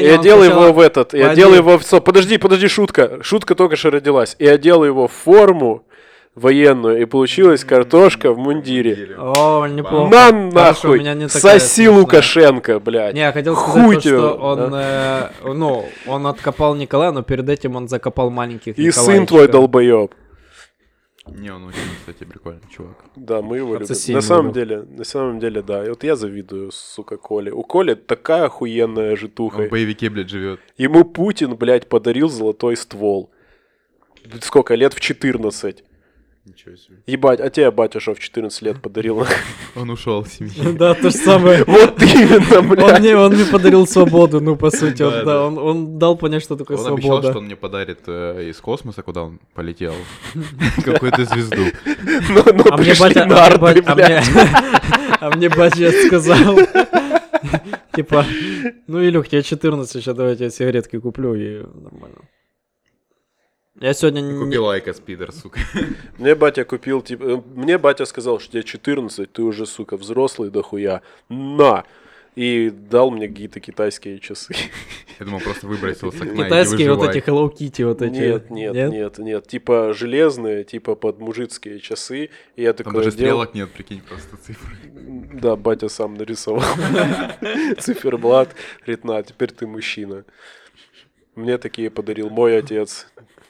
его в... Подожди, шутка. Шутка только что родилась. И я делал его в форму военную, и получилась картошка в мундире. О, неплохо. На нахуй! Соси Лукашенко, блядь. Не, я хотел сказать, что он откопал Николая, но перед этим он закопал маленьких Николаевича. И сын твой долбоёб. Не, он очень, кстати, прикольный чувак. Да, мы его любим. На самом деле, да. И вот я завидую, сука, Коле. У Коли такая охуенная житуха. Он в боевике, блядь, живет. Ему Путин, блядь, подарил золотой ствол. Сколько? Лет в 14. Ничего себе. Ебать, а тебе батя что в 14 лет подарил? Он ушел в семью. Да, то же самое. Вот именно, блядь. Он мне подарил свободу, ну, по сути. Он дал понять, что такое свобода. Он обещал, что он мне подарит из космоса, куда он полетел, какую-то звезду. Но пришли нарды, блядь. А мне батя сказал, типа, ну, Илюх, тебе 14, сейчас давай я тебе сигаретки куплю, и нормально. Я сегодня не... Купил лайка спидер, сука. Мне батя сказал, что тебе 14, ты уже, сука, взрослый дохуя. На! И дал мне какие-то китайские часы. Я думал, просто выбросил с окна. Китайские вот эти Hello Kitty вот эти. Нет. Типа железные, типа под мужицкие часы. И я такой там даже стрелок нет, прикинь, просто цифры. Да, батя сам нарисовал. Циферблат. Говорит, на, теперь ты мужчина. Мне такие подарил мой отец.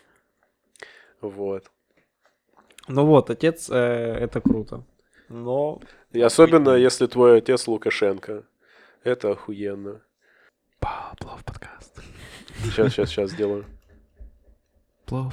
Вот. Ну вот, отец, это круто. Но... И особенно, если твой отец Лукашенко. Это охуенно. Плов подкаст. Сейчас сделаю. Плов.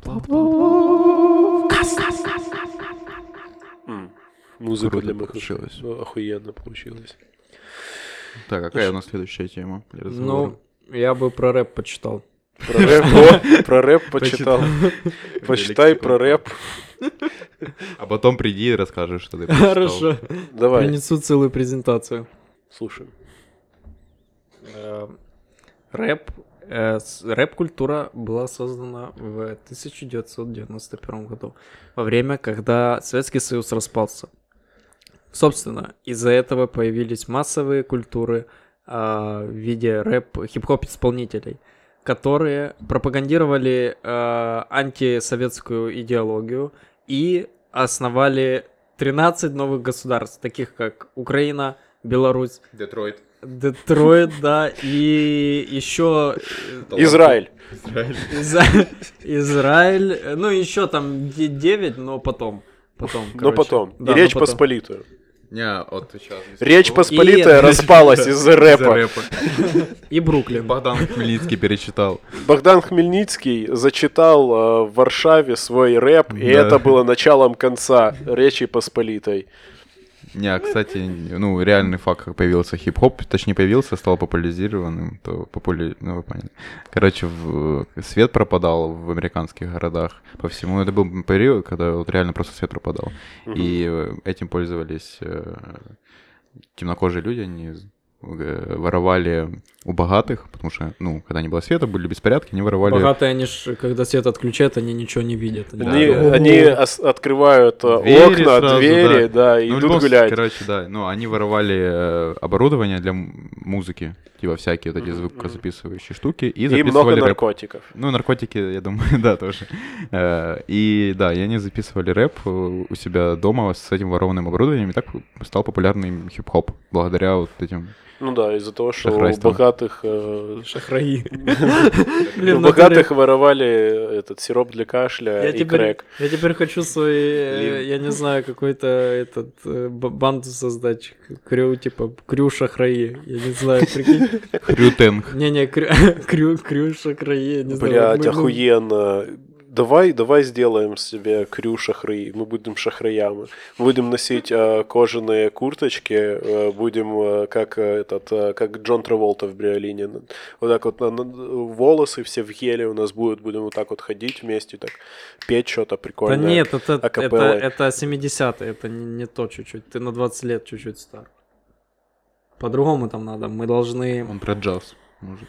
Музыка для моих ушей. Охуенно получилось. Так, какая у нас следующая тема? Ну, я бы про рэп почитал. Про рэп почитал. Почитай про рэп. А потом приди и расскажешь, что ты почитал. Хорошо. Давай. Принесу целую презентацию. Слушай. Рэп-культура была создана в 1991 году, во время, когда Советский Союз распался. Собственно, из-за этого появились массовые культуры в виде хип-хоп исполнителей, которые пропагандировали антисоветскую идеологию и основали 13 новых государств, таких как Украина, Беларусь, Детройт. да, и еще Израиль. Израиль, ну еще там 9, но потом. Но потом. Да, И Речь но потом. Посполитую. Не, вот сейчас. Речь Посполитая распалась из-за рэпа. И Бруклин. Богдан Хмельницкий перечитал. Богдан Хмельницкий зачитал в Варшаве свой рэп, и Да. это было началом конца Речи Посполитой. Не, кстати, ну, реальный факт, как появился хип-хоп, точнее, появился, стал популяризированным, то ну, вы поняли. Короче, свет пропадал в американских городах по всему. Это был период, когда вот реально просто свет пропадал. И этим пользовались темнокожие люди, они воровали у богатых, потому что, ну, когда не было света, были беспорядки, они воровали... Богатые, они ж, когда свет отключают, они ничего не видят. Они открывают Двери окна, сразу, двери, да. да, и Ну, в идут любом гулять. Короче, да, ну, они воровали оборудование для музыки, типа всякие вот эти звукозаписывающие штуки, и И записывали много рэп. наркотиков. Ну, наркотики, я думаю, да, тоже. И да, и они записывали рэп у себя дома с этим ворованным оборудованием, и так стал популярный хип-хоп благодаря вот этим... Ну да, из-за того, что у Шахрайством. богатых... Шахраи. У богатых воровали этот сироп для кашля и крэк. Я теперь хочу свой, я не знаю, какой-то банду создать, крю шахраи, я не знаю, прикинь. Хрютенг. Не-не, крю шахраи, я не знаю. Блядь, охуенно. Давай сделаем себе крю шахраи. Мы будем шахраями. Будем носить кожаные курточки, будем как Джон Траволта в Бриолине. Вот так вот волосы все в геле у нас будем вот так вот ходить вместе, так петь что-то прикольное. Да нет, акапеллой. это 70-е, это не то чуть-чуть. Ты на 20 лет чуть-чуть стар. По-другому там надо. Мы должны... Он про джаз, может.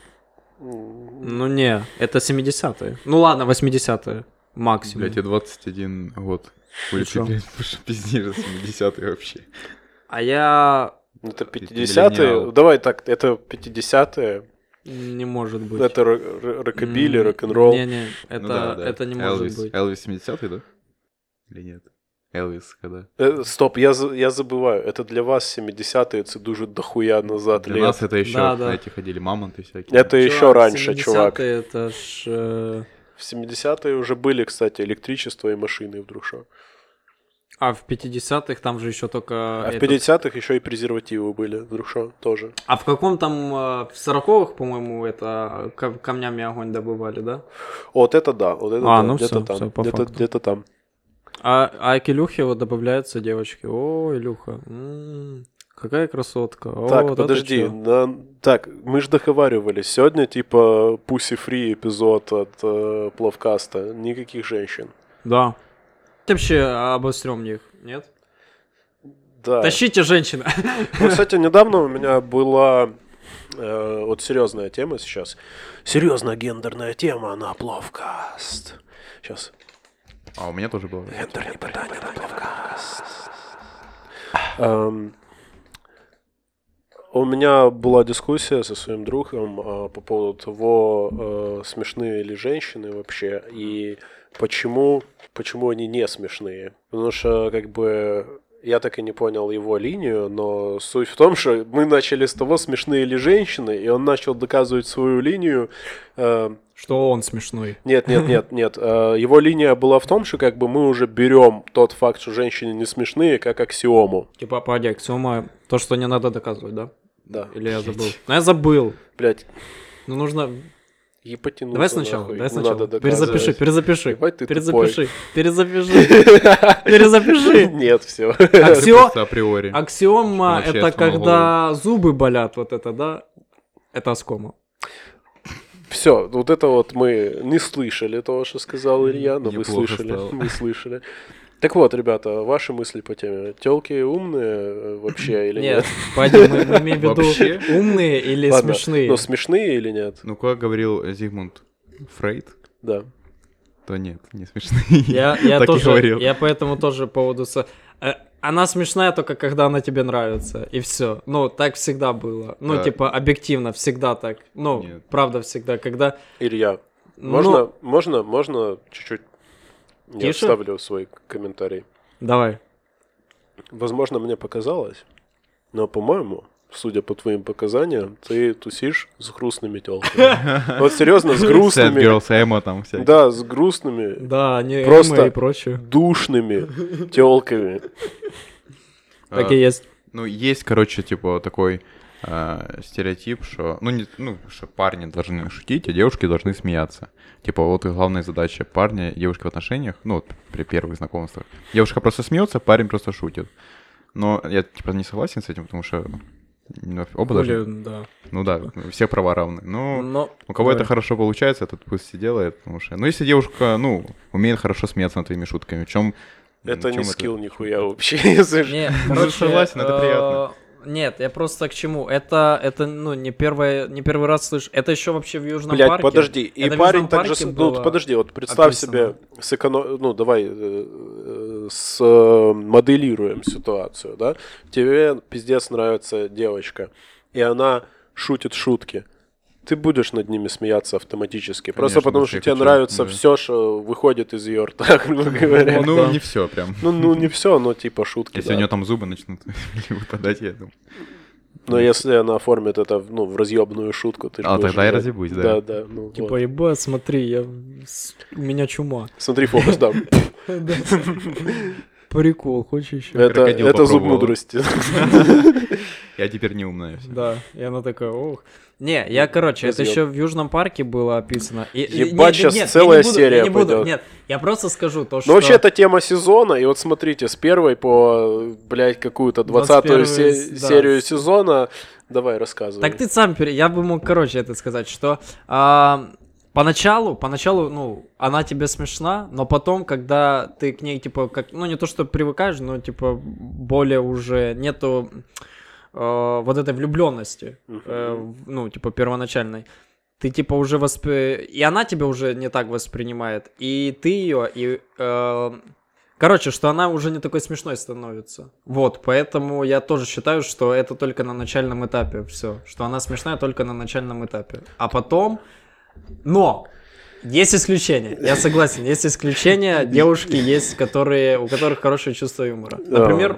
Ну не, это 70-е. Ну ладно, 80-е максимум. Блядь, тебе 21 год. Хули ты, чё? блядь, пиздишь за 70-е вообще. А я... Это Ты 50-е. миллениал. Давай так, это 50-е. Не может быть. Это рокобили, рок-н-ролл. Не-не, Ну да, да. это не может Элвис. быть. Элвис 70-й, да? Или нет? Элвис, когда? Стоп, я забываю. Это для вас 70-е, це дуже дохуя назад Для лет. нас это еще, Да, да. знаете, ходили мамонты всякие. Это еще раньше, чувак. 70-е это ж... В 70-е уже были, кстати, электричество и машины вдруг что. А в 50-х там же еще только... А в 50-х еще и презервативы были, вдруг что, тоже. А в каком там... В 40-х, по-моему, это камнями огонь добывали, да? Вот это да, вот это да. ну где-то всё, там, всё, по где-то, факту. где-то там. А к Илюхе вот добавляются девочки. О, Илюха, какая красотка. О, Так, вот это подожди, чё? так, мы же договаривались. Сегодня типа Pussy-free эпизод от Пловкаста. Никаких женщин. Да. Вообще обострём их, нет? Да. Тащите женщин. Ну, кстати, недавно у меня была вот серьезная тема сейчас. Серьезная гендерная тема на Пловкаст. Сейчас. А у меня тоже было. Гендерные питания на Пловкаст. У меня была дискуссия со своим другом по поводу того, смешные ли женщины вообще, и почему они не смешные. Потому что, как бы, я так и не понял его линию, но суть в том, что мы начали с того, смешные ли женщины, и он начал доказывать свою линию. Что он смешной. Нет. Его линия была в том, что как бы мы уже берем тот факт, что женщины не смешные, как аксиому. Типа, погоди, аксиома, то, что не надо доказывать, да? Да. Или я забыл? Ну, я забыл. Блять, Ну, нужно... епатинуться. Давай сначала, нахуй. давай Не сначала. надо доказывать. Перезапиши. Давай ты Перезапиши. тупой. Перезапиши. Нет, все. Просто априори. Аксиома Вообще, это я самого когда зубы болят, вот это, да? Это аскома. Все, вот это вот мы не слышали того, что сказал Илья, но Мне вы плохо слышали. стало. Мы слышали. Так вот, ребята, ваши мысли по теме. Тёлки умные вообще или нет? Нет, пойди, мы имеем в виду Вообще? умные или Ладно, смешные. но смешные или нет? Ну, как говорил Зигмунд Фрейд, Да. то нет, не смешные. Я так и тоже, говорил. я по этому тоже поводу... она смешная только когда она тебе нравится, и все. Ну, так всегда было. Ну, Да. типа, объективно, всегда так. Ну, Нет. правда, всегда. Когда... Илья, Ну, можно чуть-чуть... Я Тише? вставлю свой комментарий. давай. Возможно, мне показалось, но, по-моему, судя по твоим показаниям, ты тусишь с грустными тёлками. Вот серьезно, с Sad грустными. Girls, Эмо там всякие. Да, с грустными, Да, они Просто- эмо и прочее. душными тёлками. Так и есть. Ну, есть, короче, типа такой стереотип, что, что парни должны шутить, а девушки должны смеяться. Типа, вот и главная задача парня и девушки в отношениях, ну, вот при первых знакомствах. Девушка просто смеется, парень просто шутит. Но я, типа, не согласен с этим, потому что оба должны... Хули, да. Ну да, все права равны. Но Но... у кого это давай. хорошо получается, тот пусть и делает, потому что... Ну, если девушка, умеет хорошо смеяться над твоими шутками, в чем... Это не скилл нихуя вообще. если ж- Не, Ну, короче, согласен, это приятно. Нет, я просто к чему? Это не первый раз слышу. Это еще вообще в Южном Блядь, парке. подожди. И Это в парень Южном также... парке Ну, было подожди, вот представь описано. себе... Ну, давай моделируем ситуацию, да? Тебе пиздец нравится девочка, и она шутит шутки. Ты будешь над ними смеяться автоматически. Просто Конечно, потому да, что я тебе хочу, нравится да. все, что выходит из ее рта, грубо говоря. Ну, Да. не все прям. Ну, не все, но типа шутки, Если да. у нее там зубы начнут выпадать, я думаю. Но если она оформит это в разъебную шутку, ты же А, будешь тогда я ржать. разъебусь, да. Да, да. Ну, Типа, вот. ебать, смотри, у меня чума. Смотри, фокус, да. Да. Прикол, хочешь еще? Крокодил Это зуб попробовала. мудрости. Я теперь не умная. всё. Да, и она такая, ох. Не, я, короче, это Разъёб. еще в Южном парке было описано. Ебать, щас целая серия пойдёт. Нет, я просто скажу то, что... Ну, вообще, это тема сезона, и вот смотрите, с первой по, блядь, какую-то 20-ю 21-ю, да. серию сезона, давай, рассказывай. Так ты сам, я бы мог, короче, это сказать, что поначалу, ну, она тебе смешна, но потом, когда ты к ней, типа, как, ну, не то, что привыкаешь, но, типа, более уже нету вот этой влюбленности, ну, типа, первоначальной. Ты, типа, уже и она тебя уже не так воспринимает, и ты ее, и... Короче, что она уже не такой смешной становится. Вот, поэтому я тоже считаю, что это только на начальном этапе все. Что она смешная только на начальном этапе. А потом... Но! Есть исключения. Я согласен, есть исключения. Девушки есть, у которых хорошее чувство юмора. Например,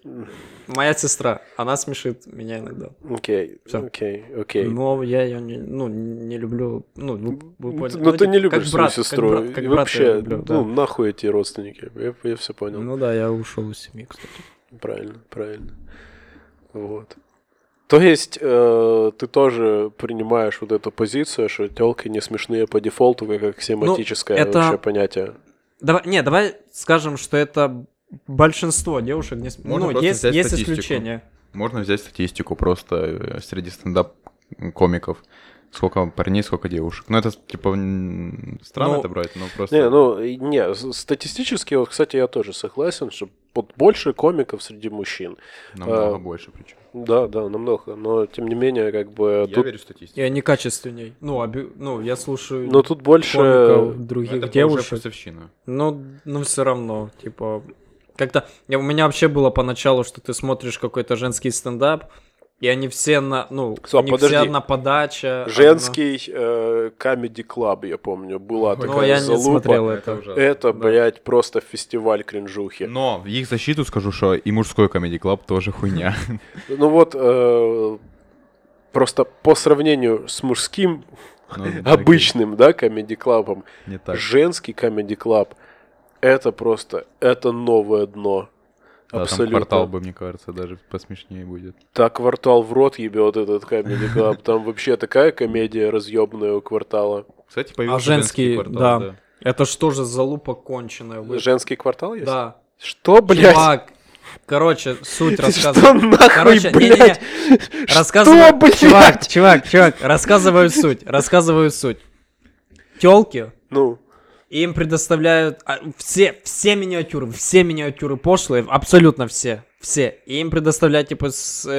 моя сестра. Она смешит меня иногда. Окей, Всё. окей. Но я ее не люблю. Ну, вы поняли. Ну, ты типа, не как любишь свою брат, сестру. как И брата я вообще, люблю, да. ну, нахуй эти родственники. Я все понял. Ну да, я ушел из семьи, кстати. Правильно. Вот. То есть ты тоже принимаешь вот эту позицию, что тёлки не смешные по дефолту, как семантическое это- вообще понятие. Давай скажем, что это большинство девушек не Можно Ну, просто есть взять статистику. исключения. Можно взять статистику просто среди стендап-комиков. Сколько парней, сколько девушек. Ну, это, типа, странно Ну, это брать, но просто... Статистически, вот, кстати, я тоже согласен, что вот больше комиков среди мужчин. Намного больше причем. Да, намного, но тем не менее, как бы Я тут... верю в статистику. И они качественней. Ну, я слушаю Но тут больше... комиков других Это уже девушек. вкусовщина. Ну, все равно, типа... Как-то... У меня вообще было поначалу, что ты смотришь какой-то женский стендап, и они все Стоп, у них подожди. вся одна подача. Женский Comedy Club, я помню, была Ой, Ну, такая я не залупа. смотрел это. ужасно. Это, блядь, просто фестиваль кринжухи. Но в их защиту скажу, что и мужской Comedy Club тоже хуйня. Ну вот, просто по сравнению с мужским, Ну, обычным, да, комеди-клабом, Не так. женский комеди-клаб, это просто, это новое дно. Да, там Абсолютно. квартал бы, мне кажется, даже посмешнее будет. Так квартал в рот ебет этот комеди-клаб. Там вообще такая комедия разъебная у квартала. Кстати, появился женский, квартал, да. Это что же за лупа конченая? Женский квартал есть? Да. Что, блядь? Чувак, короче, суть Ты рассказываю. что нахуй, Короче, блядь? Рассказываю, блядь? чувак, рассказываю суть. Тёлки, Ну, им предоставляют все миниатюры пошлые, абсолютно все. И им предоставляют, типа,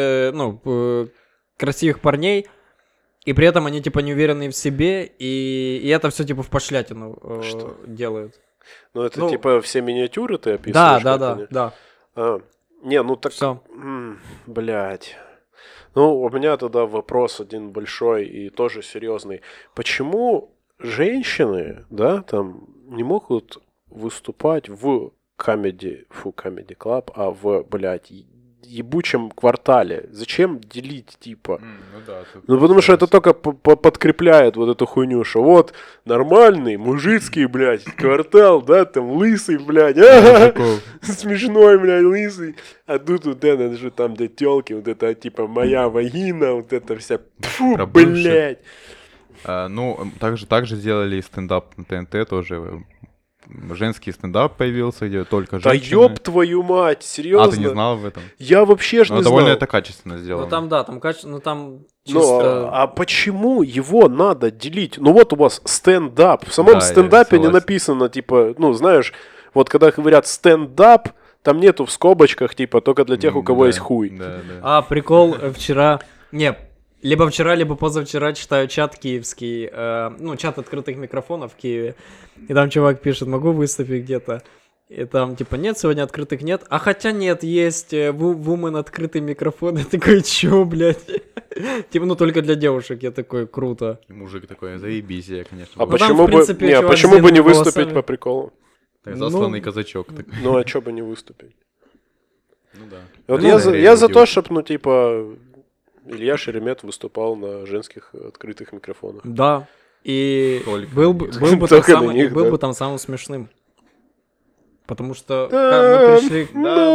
красивых парней, и при этом они, типа, не уверенные в себе, и это все типа, в пошлятину Что? делают. ну это Ну, типа все миниатюры ты описываешь? Да, как они? да. А, Не, ну так... Всё. Блядь. Ну, у меня тогда вопрос один большой и тоже серьезный. Почему женщины, да, там, не могут выступать в Comedy Club, а в, блядь, ебучем квартале? Зачем делить, типа? Ну да. Ну, потому что это только подкрепляет вот эту хуйню, что вот нормальный, мужицкий, блядь, квартал, да, там, лысый, блядь, смешной, блядь, лысый. А тут вот это же там, где тёлки, вот это, типа, моя вагина, вот это вся, фу, блядь. Ну, также сделали стендап на ТНТ тоже. Женский стендап появился, где только женщины. Да ёб твою мать, серьезно? А, ты не знал об этом? Я вообще ж не знал. Довольно это качественно сделано. Ну там, да, там качественно, ну там чисто... А почему его надо делить? Ну вот у вас стендап. В самом стендапе не написано, типа, ну знаешь, вот когда говорят стендап, там нету в скобочках, типа, только для тех, у кого есть хуй. Да. А, прикол, вчера... Не, либо вчера, либо позавчера читаю чат киевский, ну, чат открытых микрофонов в Киеве, и там чувак пишет, могу выступить где-то, и там, типа, нет, сегодня открытых нет, а хотя нет, есть вумен открытый микрофон, я такой, чё, блядь? Типа, ну, только для девушек, я такой, круто. Мужик такой, заебись, я, конечно. А Ну, почему там, в принципе, бы, не, чувак почему с бы не длинными выступить волосами. по приколу? Так, засланный казачок такой. Ну, а чё бы не выступить? Ну да. Вот Ну, я за то, чтоб, ну, типа, Илья Шеремет выступал на женских открытых микрофонах. Да, и Только был Только на бы них, да. там самым смешным. Потому что мы пришли...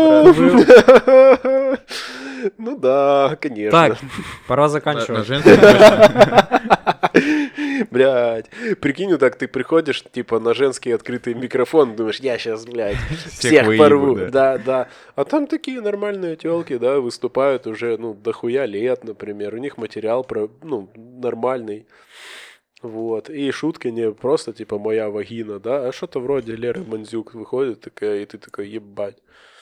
Ну да, конечно. Так, пора На заканчивать. женский точно. Блядь, прикинь, вот так ты приходишь, типа, на женский открытый микрофон, думаешь, я сейчас, блядь, всех выебу, порву. да. Да. А там такие нормальные тёлки, да, выступают уже, ну, дохуя лет, например. У них материал, ну, нормальный. Вот. И шутки не просто, типа, моя вагина, да, а что-то вроде Леры Мандзюк выходит такая, и ты такой, ебать.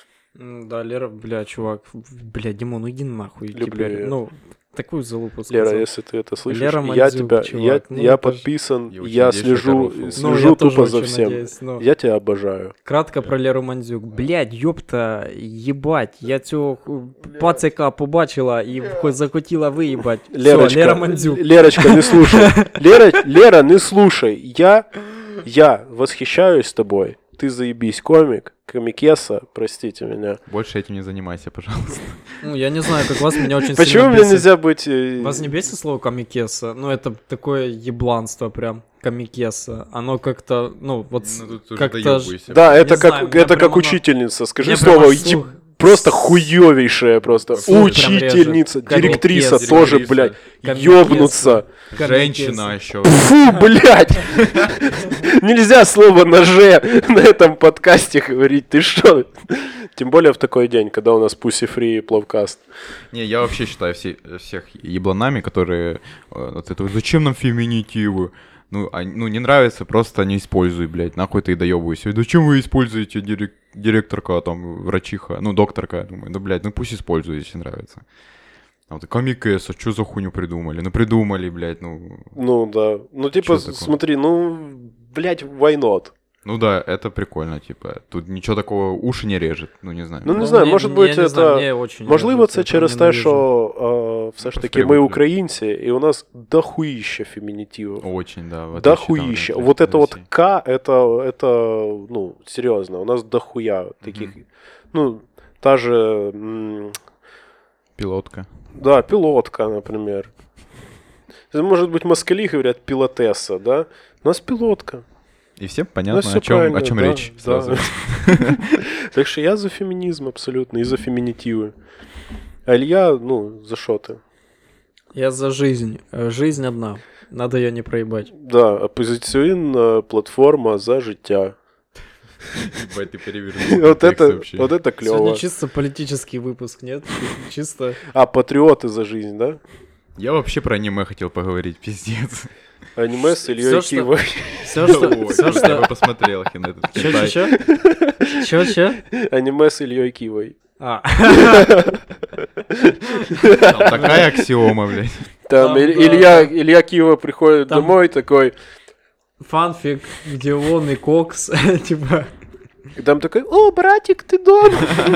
Да, Лера, бля, чувак, бля, Димон, иди нахуй. Люблю теперь. её. Ну, такую залупу сказал. Лера, если ты это слышишь, Лера я Мандзюк, тебя, чувак, ну я это ж- подписан, Я очень я надеюсь, что это слежу рофл. Ну, я тоже тупо за очень всем. надеюсь, но- Я тебя обожаю. Кратко про Леру Мандзюк. Блядь, ёпта, єбать, я цього пацика побачила і захотіла виїбать. Всё, Лера Мандзюк. Лерочка, не слушай. Лера, не слушай. Я восхищаюсь тобой. Ты заебись комик, комикеса, простите меня. Больше этим не занимайся, пожалуйста. Ну, я не знаю, как вас, меня очень Почему сильно мне бесит. нельзя быть... Вас не бесит слово комикеса? Ну, это такое ебланство прям, комикеса. Оно как-то, ну, вот Ну тут уже как-то... доёбывайся. Да, Не это знаю, как, меня это как прямо учительница. Скажи меня слово, прямо иди, слух- просто хуёвейшая просто. Слух прям Учительница, режет. директриса Комикес. тоже, Директриса. блядь, Комикес. ёбнуться. Женщина еще. Фу, блядь! Нельзя слово «ноже» на этом подкасте говорить. Ты что? Тем более в такой день, когда у нас Pussy Free пловкаст. Не, я вообще считаю всех ебланами, которые... Вот это, зачем нам феминитивы? Ну, не нравится, просто не используй, блядь. Нахуй ты и доёбывайся. Зачем вы используете директорка, там, врачиха, ну, докторка? Я думаю, да, блядь, ну пусть использует, если нравится. А вот комикеса, что за хуйню придумали? Ну, придумали, блядь, ну... Ну, да. Ну, типа, Чё такое? смотри, ну, блядь, why not? Ну да, это прикольно, типа. Тут ничего такого уши не режет, ну, не знаю. Ну, не знаю, може бути, я не знаю, мені це... очень Можливо, нравится, це я через прям те, ненавижу. що все ж Просто таки ми привикли. українці, і у нас дохуїща фемінітивів. Очень, да. в отличие, там, Дохуища. от Вот это вот России. К, это, ну, серьезно, у нас дохуя таких, ну, та же, Пилотка. да, пилотка, например. Может быть, москали говорят пилотесса, да? У нас пилотка. И всем У понятно, нас всё о чем правильно, да, речь да. сразу. Так что я за феминизм абсолютно, и за феминитивы. А Илья, ну, за что ты? Я за жизнь. Жизнь одна. Надо ее не проебать. Да, опозиционна платформа за життя. Ебать, ты перевернул Вот текст это, вообще. вот это Сегодня клево. чисто политический выпуск, нет? Чисто... А, патриоты за жизнь, да? Я вообще про аниме хотел поговорить, пиздец. Аниме с Ильей Всё, что- Кивой. Все, что... Ой, Все, я что... бы посмотрел на этот хентай. Чё? Аниме с Ильей Кивой. А. Там такая аксиома, блядь. Там Там, Илья Кива приходит Там- домой такой, Фанфик, где он и Кокс, типа... И там такой, о, братик, ты дома?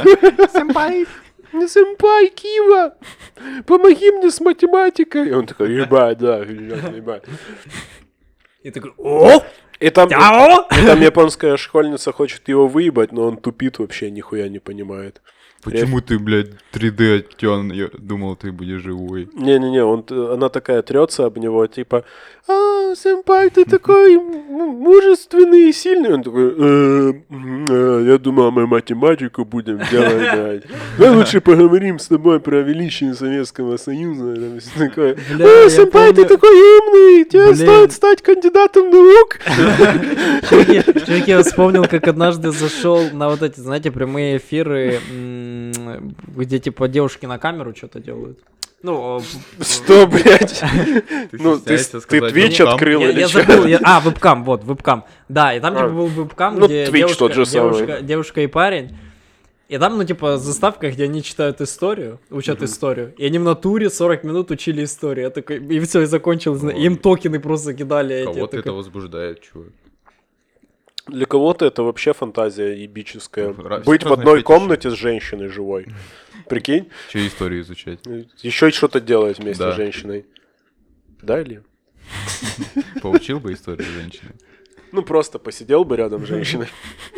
Сэмпай, Кива, помоги мне с математикой. И он такой, ебать, да, ебать. И такой, о! И там японская школьница хочет его выебать, но он тупит вообще, нихуя не понимает. Почему ты, блядь, 3D оттён? Я думал, ты будешь живой. Не-не-не, она такая трется об него, типа, сэмпай, ты такой мужественный и сильный. Он такой, я думал, мы математику будем делать, блядь. Давай лучше поговорим с тобой про величие Советского Союза. Такое, сэмпай, ты такой умный, тебе стоит стать кандидатом наук. Чуваки, я вспомнил, как однажды зашел на вот эти, знаете, прямые эфиры, где типа девушки на камеру что-то делают. Ну, что, блядь? Ну, ты Twitch открыл или я что? забыл. Вебкам, вот, вебкам. Да, и там типа был вебкам, где девушка и парень. И там, ну, типа, заставка, где они читают историю, учат историю. И они в натуре 40 минут учили историю. Я такой, и все, и закончилось. Им токены просто кидали. Кого-то это возбуждает, чувак. Для кого-то это вообще фантазия ебическая. Быть в одной комнате с женщиной живой. Прикинь? Че историю изучать? Еще что-то делать вместе с женщиной. Да или? Поучил бы историю женщины. Ну, просто посидел бы рядом с женщиной.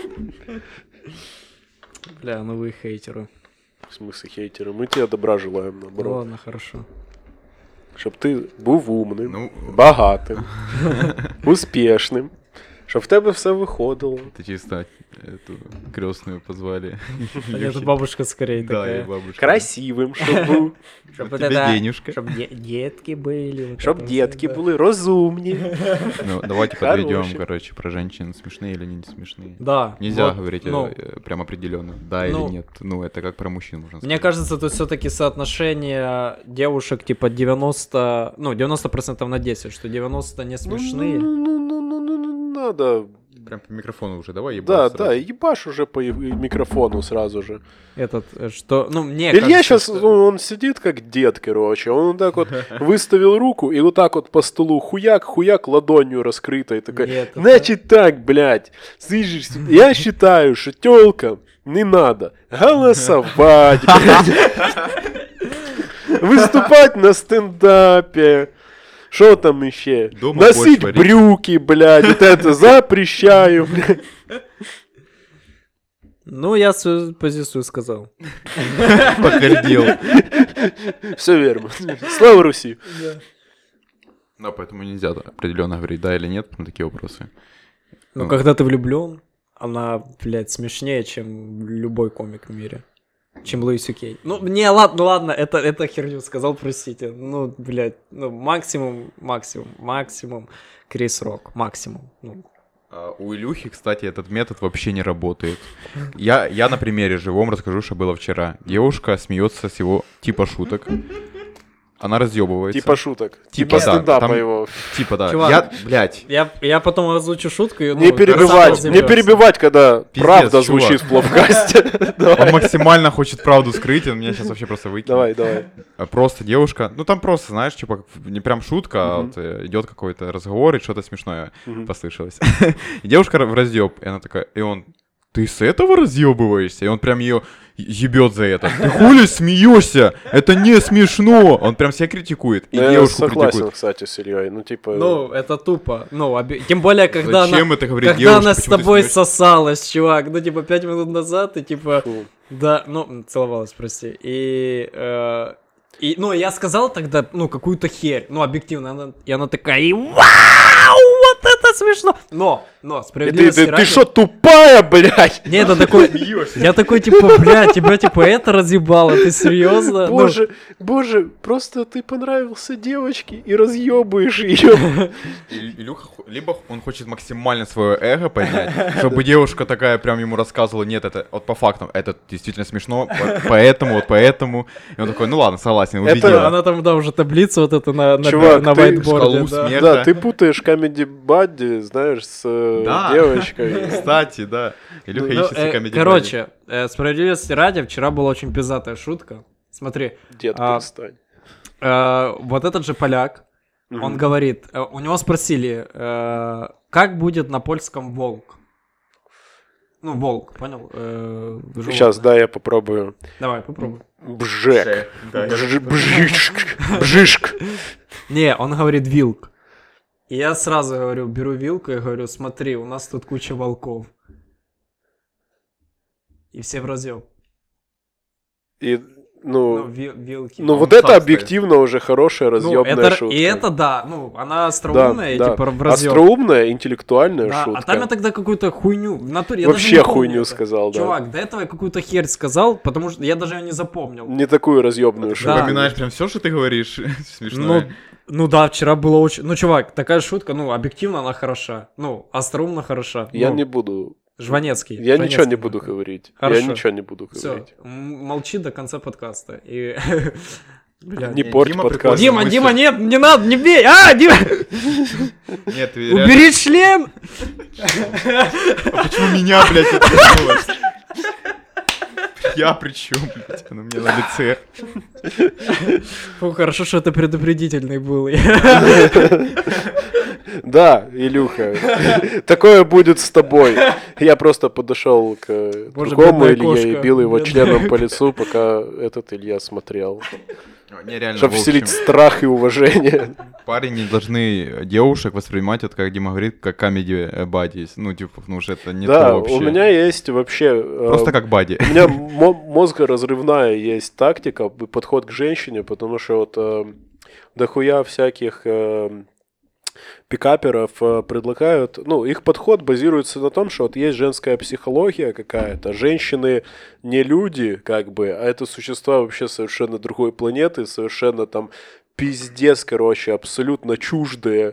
Бля, ну вы хейтеры. В смысле хейтеры? Мы тебе добра желаем, наоборот. Ладно, хорошо. Щоб ти був умним, багатим, успішним. Щоб в тебе все виходило. Ты чисто эту крестную позвали. Это бабушка скорее такая. Да, бабушка. Красивим, щоб був. Щоб тебе денежка. Щоб детки были. Щоб детки були розумні. Ну, давайте подведем, короче, про женщин, смешные или не смешные. Да. Нельзя говорить прям определенно, да или нет. Ну, это как про мужчин можно сказать. Мне кажется, тут все-таки соотношение девушек типа 90% на 10, что 90 не смешные. Надо. Прям по микрофону уже, давай ебашь сразу. Да, ебашь уже по микрофону сразу же. Мне Илья кажется, сейчас, он сидит как дед, короче, он так вот выставил руку и вот так вот по столу хуяк ладонью раскрытой, такой, значит так, блядь, слышишь, я считаю, что тёлкам не надо голосовать, блядь, выступать на стендапе. Что там еще? Дома носить брюки, блядь, вот это запрещаю, блядь. Ну, я свою позицию сказал. Подтвердил. Все верно. Слава Руси. Да, поэтому нельзя определенно говорить да или нет на такие вопросы. Ну, когда ты влюблен, она, блядь, смешнее, чем любой комик в мире. Чем Луи Сюкей. Ну, не, ладно, это херню сказал, простите. Ну, блядь, максимум Крис Рок, максимум. Ну. У Илюхи, кстати, этот метод вообще не работает. Я на примере живом расскажу, что было вчера. Девушка смеется с его типа шуток. Она разъебывается. Типа шуток. Типа стендапа там, его. Типа, да. Чувак, Блядь. Я потом озвучу шутку. И, не перебивать, когда пиздец, правда звучит в пловкасте. Он максимально хочет правду скрыть, он меня сейчас вообще просто выкинет. Давай. Просто девушка, ну там просто, знаешь, типа, не прям шутка, а вот идет какой-то разговор, и что-то смешное послышалось. И девушка в разъеб, и она такая, и он, ты с этого разъебываешься? И он прям ее ебет за это. Ты хули смеешься? Это не смешно. Он прям себя критикует. И девушку согласен, критикует. кстати, с Ильей. Ну, типа... Ну, это тупо. Ну, тем более, когда Зачем она... это говорить когда девушке, она с почему ты тобой смеешься? сосалась, чувак. Ну, типа, 5 минут назад ты, типа... Фу. Да, ну, целовалась, прости. И, ну, я сказал тогда, ну, какую-то херь. Ну, объективно. И она такая, вау, вот это смешно. Но справедливости ради... Ты что, тупая, блядь? Не, это такой... Я такой, типа, блядь, тебя, типа, это разъебало, ты серьезно? Боже, просто ты понравился девочке и разъебываешь ее. Илюха, либо он хочет максимально свое эго поднять, чтобы девушка такая прям ему рассказывала, нет, это вот по фактам, это действительно смешно, поэтому. И он такой, ну ладно, согласен, убедила. Она там, да, уже таблицу вот эту на шкалу вайтборде. смеха. Да, ты путаешь Comedy Buddy, знаешь, с девочкой. Кстати, да. Илюха ищет комедий. Короче, справедливости ради, вчера была очень пиздатая шутка. Смотри. Дед, перестань. Вот этот же поляк, он говорит, у него спросили, как будет на польском волк? Ну, волк, понял? Сейчас, да, я попробую. Давай, попробуй. Бжек. Бжишк. Не, он говорит вилк. И я сразу говорю, беру вилку и говорю, смотри, у нас тут куча волков. И все в разъем. И, вилки. ну вот это объективно уже хорошая разъемная шутка. И это да, ну, она остроумная, да. типа в разъем. Остроумная, интеллектуальная да, шутка. А там я тогда какую-то хуйню, в натуре, я вообще даже не помню хуйню это. сказал, да. Чувак, до этого я какую-то херь сказал, потому что я даже ее не запомнил. Не такую разъемную шутку. Да. Вспоминаешь прям все, что ты говоришь, смешное. Ну да, вчера было очень... Ну, чувак, такая шутка, ну, объективно она хороша. Ну, остроумно хороша. Я ну, не буду... Жванецкий. Я ничего не буду говорить. Хорошо. Я ничего не буду говорить. Всё, молчи до конца подкаста. И... Бля, Не порть Дима подкаст. прикольный. Дима, нет, не надо, не бей! А, Дима! Нет, ты Убери член! А почему меня, блядь, это коснулось? Я при чем, блядь? Оно у меня на лице. Фу, хорошо, что это предупредительный был. Да, Илюха, такое будет с тобой. Я просто подошел к другому бедная Илье кошка, и бил его бедная. членом по лицу, пока этот Илья смотрел. Нереально, Чтобы в вселить общем, страх и уважение. парни не должны девушек воспринимать, вот как Дима говорит, как comedy buddies. Ну, типа, потому что это не Да, то вообще. у меня есть вообще... Просто как бади. У меня мозгоразрывная есть тактика, подход к женщине, потому что вот дохуя всяких пикаперов предлагают... Ну, их подход базируется на том, что вот есть женская психология какая-то. Женщины не люди, как бы, а это существа вообще совершенно другой планеты, совершенно там пиздец, короче, абсолютно чуждые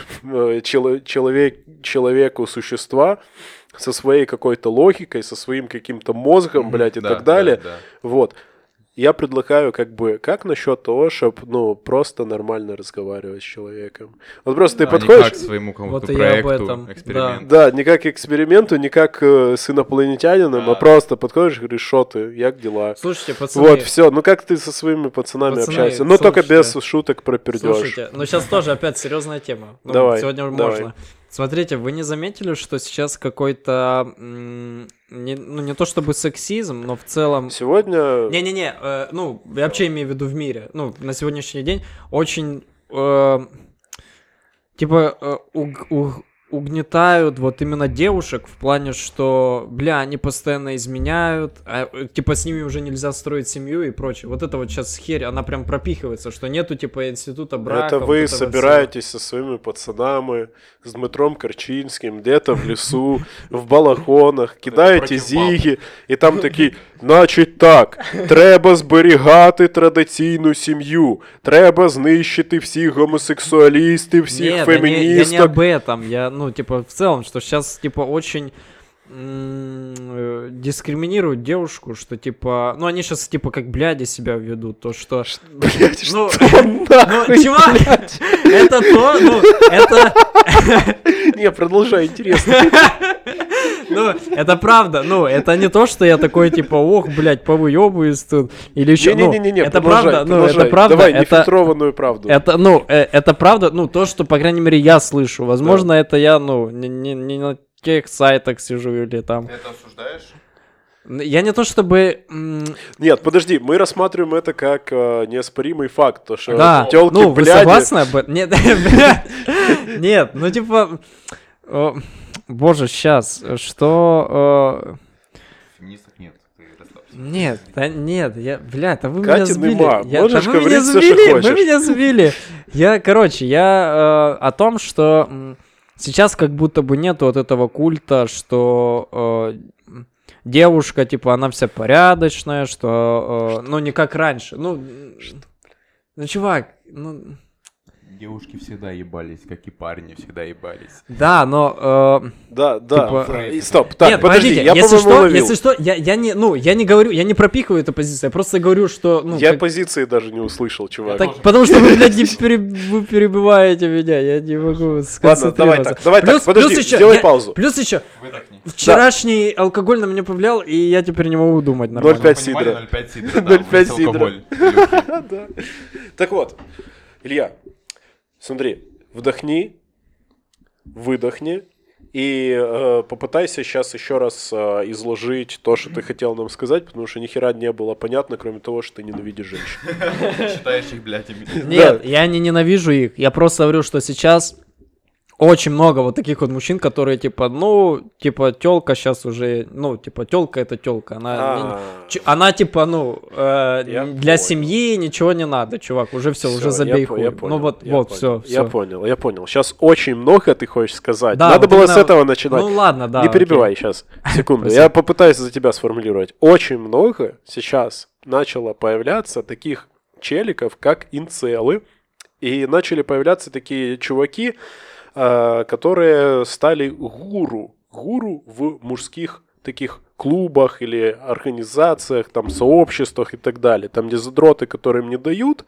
человеку существа со своей какой-то логикой, со своим каким-то мозгом, блядь, и Да, так далее. да, да. Вот. Я предлагаю, как бы, как насчет того, чтобы, ну, просто нормально разговаривать с человеком. Вот просто ты А не подходишь... как к своему какому-то Вот и я проекту, об этом, эксперименту. Да, не как к эксперименту, не как с инопланетянином, Да. а просто подходишь и говоришь, что ты, як дела? Слушайте, пацаны, Вот, все. Ну, как ты со своими пацанами Пацаны, общаешься? Но только без слушайте. шуток про пердеж. слушайте, ну сейчас тоже опять серьезная тема. Ну, Давай, сегодня давай. можно. Смотрите, вы не заметили, что сейчас какой-то, не то чтобы сексизм, но в целом... Сегодня... Не-не-не, ну, я вообще имею в виду в мире. Ну, на сегодняшний день очень, угнетают вот именно девушек в плане, что, бля, они постоянно изменяют, типа с ними уже нельзя строить семью и прочее. Вот это вот сейчас херь, она прям пропихивается, что нету типа института брака. Это вот вы этого собираетесь со своими пацанами, с Дмитром Корчинским, где-то в лесу, в балахонах, кидаєте против зіги, і там такі, значить так, треба зберігати традиційну сім'ю, треба знищити всіх гомосексуалістів, всіх Нет, феміністок. я не об этом, ну, типа, в целом, что сейчас, типа, очень дискриминируют девушку, что, типа, ну, они сейчас, типа, как бляди себя ведут, то, что... Блядь, Ну, что ну, нахуй, чувак, это то, ну, это... Не, продолжай, интересно. Ну, это правда, ну, это не то, что я такой, типа, ох, блядь, повыёбываюсь тут, или еще, ну, Не-не-не, это продолжай, правда, ну, продолжай. это правда, Давай это... нефильтрованную правду. Это, ну, это правда, ну, то, что, по крайней мере, я слышу. Возможно, это я, ну, не на тех сайтах сижу или там... Ты это осуждаешь? Я не то чтобы... Нет, подожди, мы рассматриваем это как неоспоримый факт, то что Да, тёлки ну, вы бляди... согласны об этом? Нет, нет, ну, типа... Боже, сейчас, что... Феминисток нет, ты расслабься. Нет, да нет, блядь, вы меня Катин сбили. Има, можешь вы меня говорить всё, сбили, что вы хочешь. меня сбили. Я о том, что сейчас как будто бы нет вот этого культа, что девушка, типа, она вся порядочная, что, ну, не как раньше. Ну, чувак, ну... Девушки всегда ебались, как и парни всегда ебались. Да, но... Да, Типа- стоп, так, Нет, подожди, подождите, я, по-моему, уловил. если что, я не говорю, я не пропихиваю эту позицию, я просто говорю, что... Ну, Я как- позиции даже не услышал, чувак. Так, потому что вы, блядь, вы перебиваете меня, я не могу сконцентрироваться. давай так, подожди, сделай паузу. Плюс еще, Выдохни. вчерашний алкоголь на меня повлиял, и я теперь не могу думать нормально. 0,5 сидра. 0,5 сидра. 0,5 сидра. Алкоголь. Да. Так вот, Илья, смотри, вдохни, выдохни и попытайся сейчас еще раз изложить то, что ты хотел нам сказать, потому что ни хера не было понятно, кроме того, что ты ненавидишь женщин. Считаешь их, блядь, Нет, я не ненавижу их. Я просто говорю, что сейчас очень много вот таких вот мужчин, которые типа, ну, типа, тёлка сейчас уже, ну, типа, тёлка это тёлка. Она типа, ну, для семьи ничего не надо, чувак, уже все, уже забей хуй. Ну вот, все. Я понял. Сейчас очень много ты хочешь сказать. Да, надо вот было именно... с этого начинать. Ну ладно, да. Не перебивай сейчас, секунду. Я попытаюсь за тебя сформулировать. Очень много сейчас начало появляться таких челиков, как инцелы, и начали появляться такие чуваки, которые стали гуру в мужских таких клубах или организациях, там, сообществах и так далее. Там, где задроты, которые им не дают,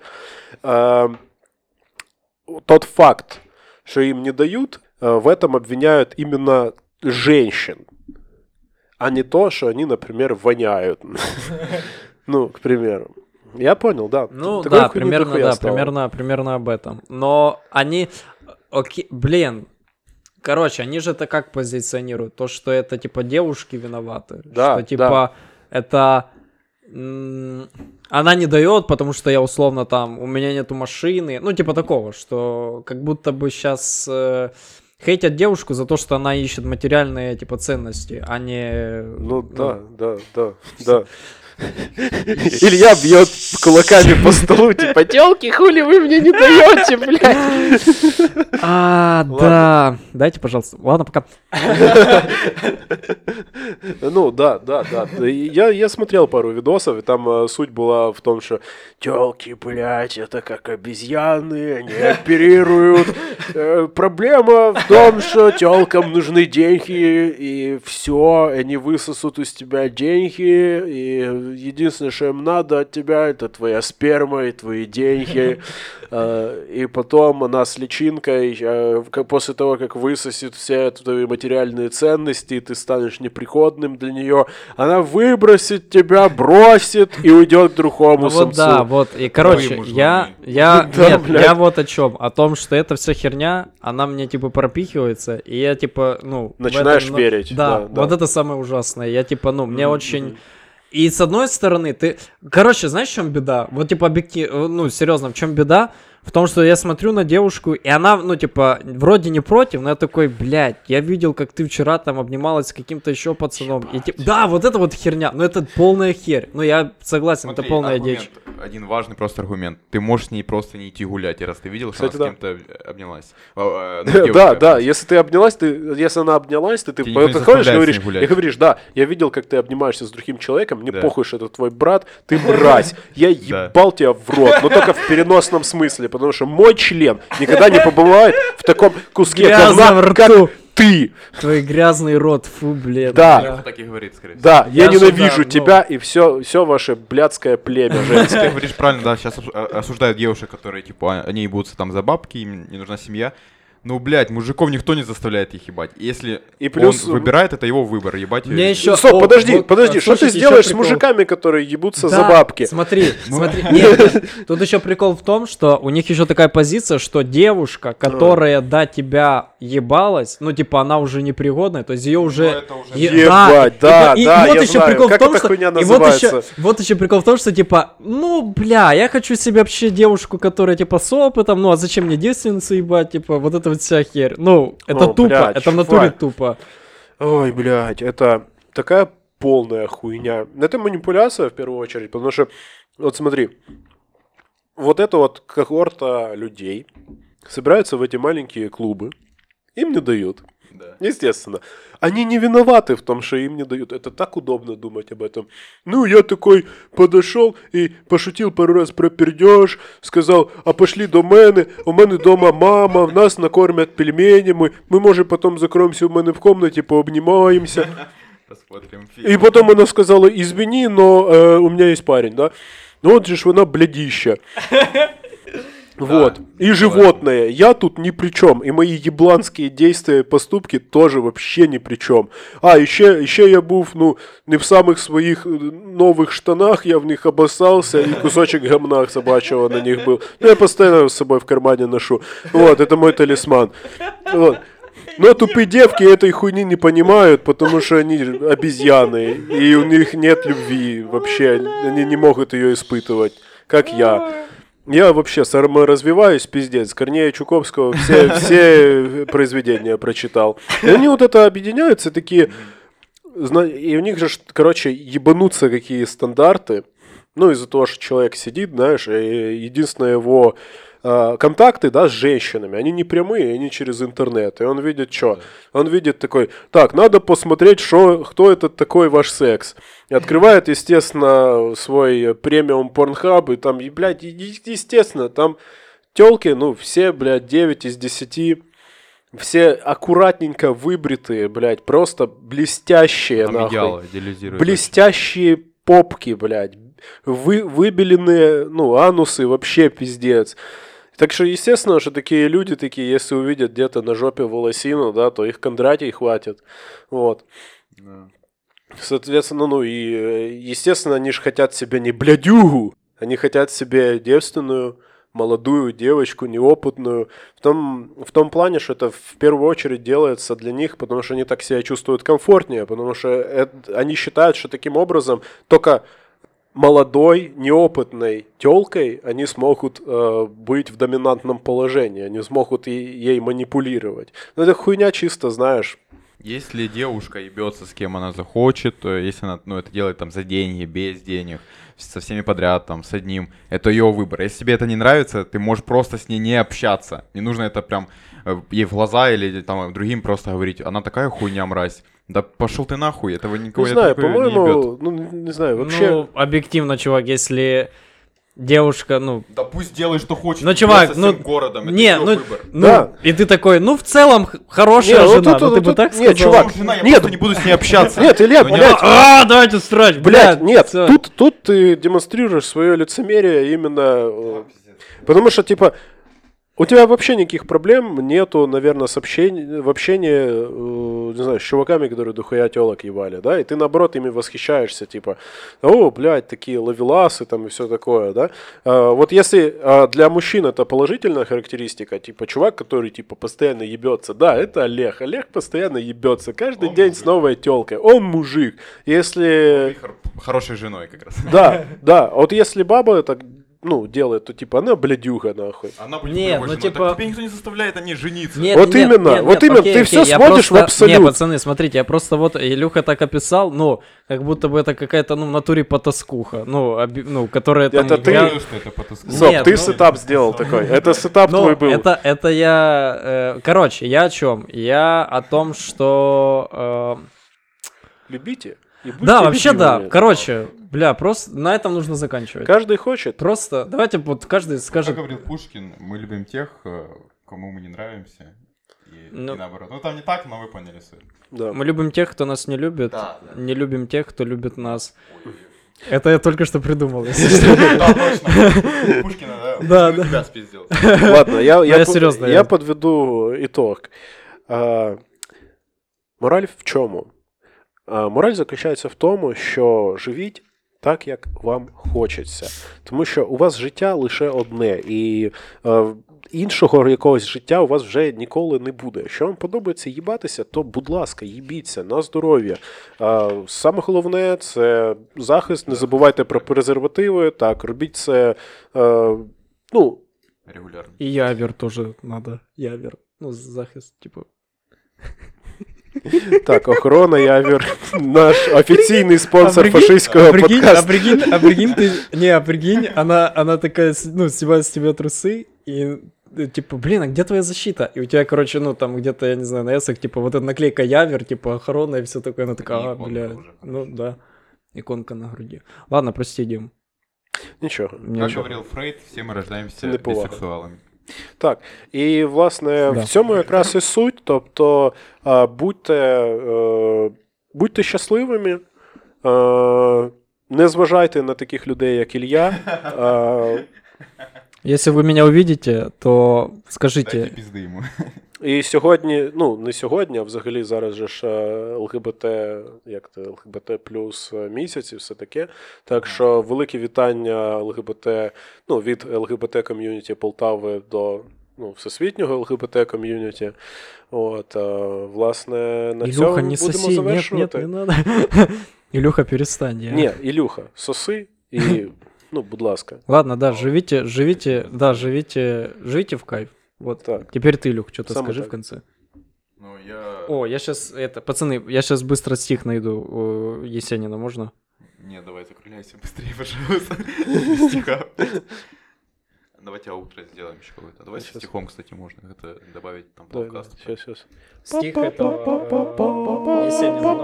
тот факт, что им не дают, в этом обвиняют именно женщин, а не то, что они, например, воняют. Ну, к примеру. Я понял, да. Ну, да, примерно об этом. Но они... Окей, блин, короче, они же это как позиционируют? То, что это, типа, девушки виноваты. Да, что, типа, это... Она не дает, потому что я, условно, там, у меня нету машины. Ну, типа такого, что как будто бы сейчас хейтят девушку за то, что она ищет материальные, типа, ценности, а не... Ну, да. Илья бьет кулаками по столу, типа, тёлки, хули вы мне не даете, блядь. Да. Дайте, пожалуйста. Ладно, пока. Ну, да. Я смотрел пару видосов, и там суть была в том, что тёлки, блядь, это как обезьяны, они оперируют. Проблема в том, что тёлкам нужны деньги, и все, они высосут из тебя деньги, и единственное, что им надо от тебя, это твоя сперма и твои деньги. И потом она с личинкой, после того, как высосет все твои материальные ценности, и ты станешь непригодным для нее, она выбросит тебя, бросит и уйдет к другому самцу. Вот да, вот. И, короче, я вот о чем. О том, что эта вся херня, она мне, типа, пропихивается, и я, типа, ну... Начинаешь верить. Да, вот это самое ужасное. Я, типа, ну, мне очень... И с одной стороны, ты... Короче, знаешь, в чем беда? Вот, типа, объективно, ну, серьезно, в чем беда? В том, что я смотрю на девушку, и она, ну, типа, вроде не против, но я такой, блядь, я видел, как ты вчера там обнималась с каким-то еще пацаном. И, типа, да, вот это вот херня, но это полная херь. Ну, я согласен, смотри, это полная аргумент, дичь. Один важный просто аргумент. Ты можешь с ней просто не идти гулять, раз ты видел, что кстати, она с кем-то обнялась. Да, если ты обнялась, если она обнялась, ты подходишь и говоришь, да, я видел, как ты обнимаешься с другим человеком, мне похуй, что это твой брат, ты мразь, я ебал тебя в рот, но только в переносном смысле, потому что мой член никогда не побывает в таком куске говна, как ты. Твой грязный рот, фу, блин. Да. Так и говорит, скорее всего. Да, я ненавижу тебя и все ваше блядское племя женское. Ты говоришь правильно, да, сейчас осуждают девушек, которые, типа, они ебутся там за бабки, им не нужна семья. Ну, блядь, мужиков никто не заставляет их ебать. Если и плюс... он выбирает, это его выбор, ебать. Мне еще... Стоп, подожди, что ты сделаешь с мужиками, которые ебутся за бабки? Смотри, нет, тут еще прикол в том, что у них еще такая позиция, что девушка, которая до тебя ебалась, ну, типа, она уже непригодная, то есть ее уже... Ебать, да, я знаю, как эта хуйня называется. Вот еще прикол в том, что, типа, ну, бля, я хочу себе вообще девушку, которая, типа, с опытом, ну, а зачем мне девственницу ебать, типа, вот это вся херь. Ну, это тупо, блядь, это в натуре тупо. Ой, блядь, это такая полная хуйня. Это манипуляция, в первую очередь, потому что, вот смотри, вот эта вот когорта людей собираются в эти маленькие клубы, им не дают. Да. Естественно. Они не виноваты в том, что им не дают. Это так удобно думать об этом. Ну, я такой подошел и пошутил пару раз про пердеж, сказал, а пошли до мене, у мене дома мама, нас накормят пельменями, мы може потом закроемся у мене в комнате, пообнимаемся. Посмотрим фильм. И потом она сказала, извини, но у меня есть парень, да? Ну, вот же ж вона блядища. Вот. Да, и животное. Я тут ни при чем. И мои ебланские действия и поступки тоже вообще ни при чем. А, еще я був, ну, не в самых своих новых штанах, я в них обоссался, и кусочек гамна собачьего на них был. Ну, я постоянно с собой в кармане ношу. Вот, это мой талисман. Вот. Но тупые девки этой хуйни не понимают, потому что они обезьяны, и у них нет любви вообще, они не могут ее испытывать, как я. Я вообще саморазвиваюсь, пиздец. Корнея Чуковского все произведения прочитал. И они вот это объединяются, такие... И у них же, короче, ебанутся какие стандарты. Ну, из-за того, что человек сидит, знаешь, и единственное его контакты, да, с женщинами, они не прямые, они через интернет. И он видит что? Он видит такой, так, надо посмотреть, кто этот такой ваш секс. И открывает, естественно, свой премиум Pornhub, и там, блядь, естественно, там тёлки, ну, все, блядь, 9 из 10, все аккуратненько выбритые, блядь, просто блестящие, Там нахуй. идеалы идеализируют. Блестящие попки, блядь. Выбеленные, ну, анусы, вообще пиздец. Так что, естественно, что такие люди, если увидят где-то на жопе волосину, да, то их Кондратий хватит. Вот. Да. Соответственно, ну и, естественно, они же хотят себе не блядюгу, они хотят себе девственную, молодую девочку, неопытную. В том плане, что это в первую очередь делается для них, потому что они так себя чувствуют комфортнее, потому что они считают, что таким образом только молодой, неопытной тёлкой они смогут быть в доминантном положении, они смогут ей манипулировать. Но это хуйня чисто, знаешь. Если девушка ебется с кем она захочет, то если она, ну, это делает там за деньги, без денег, со всеми подряд, там, с одним, это ее выбор. Если тебе это не нравится, ты можешь просто с ней не общаться. Не нужно это прям ей в глаза или там другим просто говорить, она такая хуйня, мразь. Да пошел ты нахуй, этого никого не знаю, не по-моему, ебет. ну, не знаю, вообще... Ну, объективно, чувак, если девушка, ну... Да пусть делай, что хочет. Ну, чувак, ну... городом, это не, её ну, выбор. ну, Да. и ты такой, ну, в целом, хорошая Не, ну, жена, тут- ты бы тут- так нет, сказал? чувак, Жена, я нет. просто не буду с ней общаться. Нет, Илья, Ну, не блядь, Давайте срать, блядь, нет, всё. тут ты демонстрируешь свое лицемерие именно... Потому что, типа, у тебя вообще никаких проблем нету, наверное, в общении, не знаю, с чуваками, которые дохуя тёлок ебали, да, и ты, наоборот, ими восхищаешься, типа, о, блядь, такие ловеласы там и все такое, да. Вот если для мужчин это положительная характеристика, типа, чувак, который, типа, постоянно ебется, да, это Олег. Олег постоянно ебется, каждый Он день мужик. с новой тёлкой, он мужик. Если... Хорошей женой как раз. Да, а вот если баба это, ну, делает, то, типа, она блядюга, нахуй. Она будет Не, плохой ну, женой. типа- Так тебе никто не заставляет, они жениться. Нет, Вот именно, ты всё я сводишь в абсолют. Не, пацаны, смотрите, я просто вот, Илюха так описал, ну, как будто бы это какая-то, ну, в натуре потаскуха, ну, которая там... Это ты? Я знаю, что это потаскуха. Стоп, Нет, ты ну- сетап сделал такой. Это сетап Ну, твой был. это я... короче, я о чем? Я о том, что... Любите. И будьте да, вообще да. любимыми. Короче, бля, просто на этом нужно заканчивать. Каждый хочет. Просто давайте вот каждый Как скажет... говорил Пушкин, мы любим тех, кому мы не нравимся. И Ну. наоборот. Ну там не так, но вы поняли суть. Да. Мы любим тех, кто нас не любит, Да, да. не любим тех, кто любит нас. Это я только что придумал, если что. Да, точно. Пушкина, да? Да, Он да. тебя спиздил. Ладно, я серьезно, я я- подведу итог. Мораль в чому? Мораль заключається в тому, що живіть так, як вам хочеться. Тому що у вас життя лише одне, і іншого якогось життя у вас вже ніколи не буде. Якщо вам подобається їбатися, то, будь ласка, їбіться на здоров'я. Саме головне – це захист, не забувайте про презервативи, так, робіть це, ну, Регулярно. И явер тоже надо. Явер. Ну, захист, типа. так, охорона, Явір, наш офіційний спонсор фашистського подкасту. прикинь, ты... прикинь, она такая, ну, снимает с тебя трусы, и типа, блин, а где твоя защита? И у тебя, короче, ну, там где-то, я не знаю, на эсах, типа, вот эта наклейка Явер, типа, охорона и все такое. Она такая, Иконка бля, уже, ну, да. Иконка на груди. Ладно, прости, Дим. Нічого. Как говорил Фрейд, все мы рождаемся Неповага. бисексуалами. Так, і, власне, Да. в цьому якраз і суть, тобто будьте щасливими, не зважайте на таких людей, як Ілля. Если вы меня увидите, то скажите... Дайте пизды ему. І сьогодні, ну, не сьогодні, а взагалі зараз же ж ЛГБТ, як це, ЛГБТ плюс місяць і все таке. Так що велике вітання ЛГБТ, ну, від ЛГБТ ком'юніті Полтави до всесвітнього ЛГБТ-ком'юніті. От, власне, на Илюха, цьому не будемо соси, нет, завершувати. не надо. Илюха, перестань. Ні, Ілюха, соси і, будь ласка. Ладно, да, живите в кайф. Вот. Так. Теперь ты, Илюх, что-то Саме скажи так. в конце. Я... О, я сейчас, пацаны, я сейчас быстро стих найду Есенина, можно? Не, давай закругляйся быстрее, пожалуйста. Без стиха. Давайте аутро сделаем еще какой-то. Давай Сейчас. стихом, кстати, можно это добавить там Да, подкаст. сейчас. Стих этого Есенина.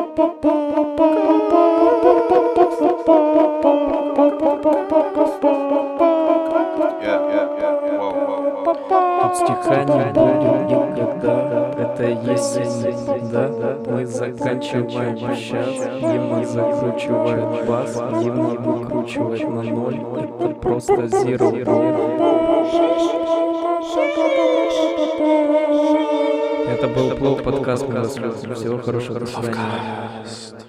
Тут стиха не будет никогда, это Есенин, да? Мы заканчиваем сейчас, Дима закручивает бас, Дима выкручивает на ноль, это просто zero. Это был подкаст, мы вас любим. Всего хорошего, до свидания.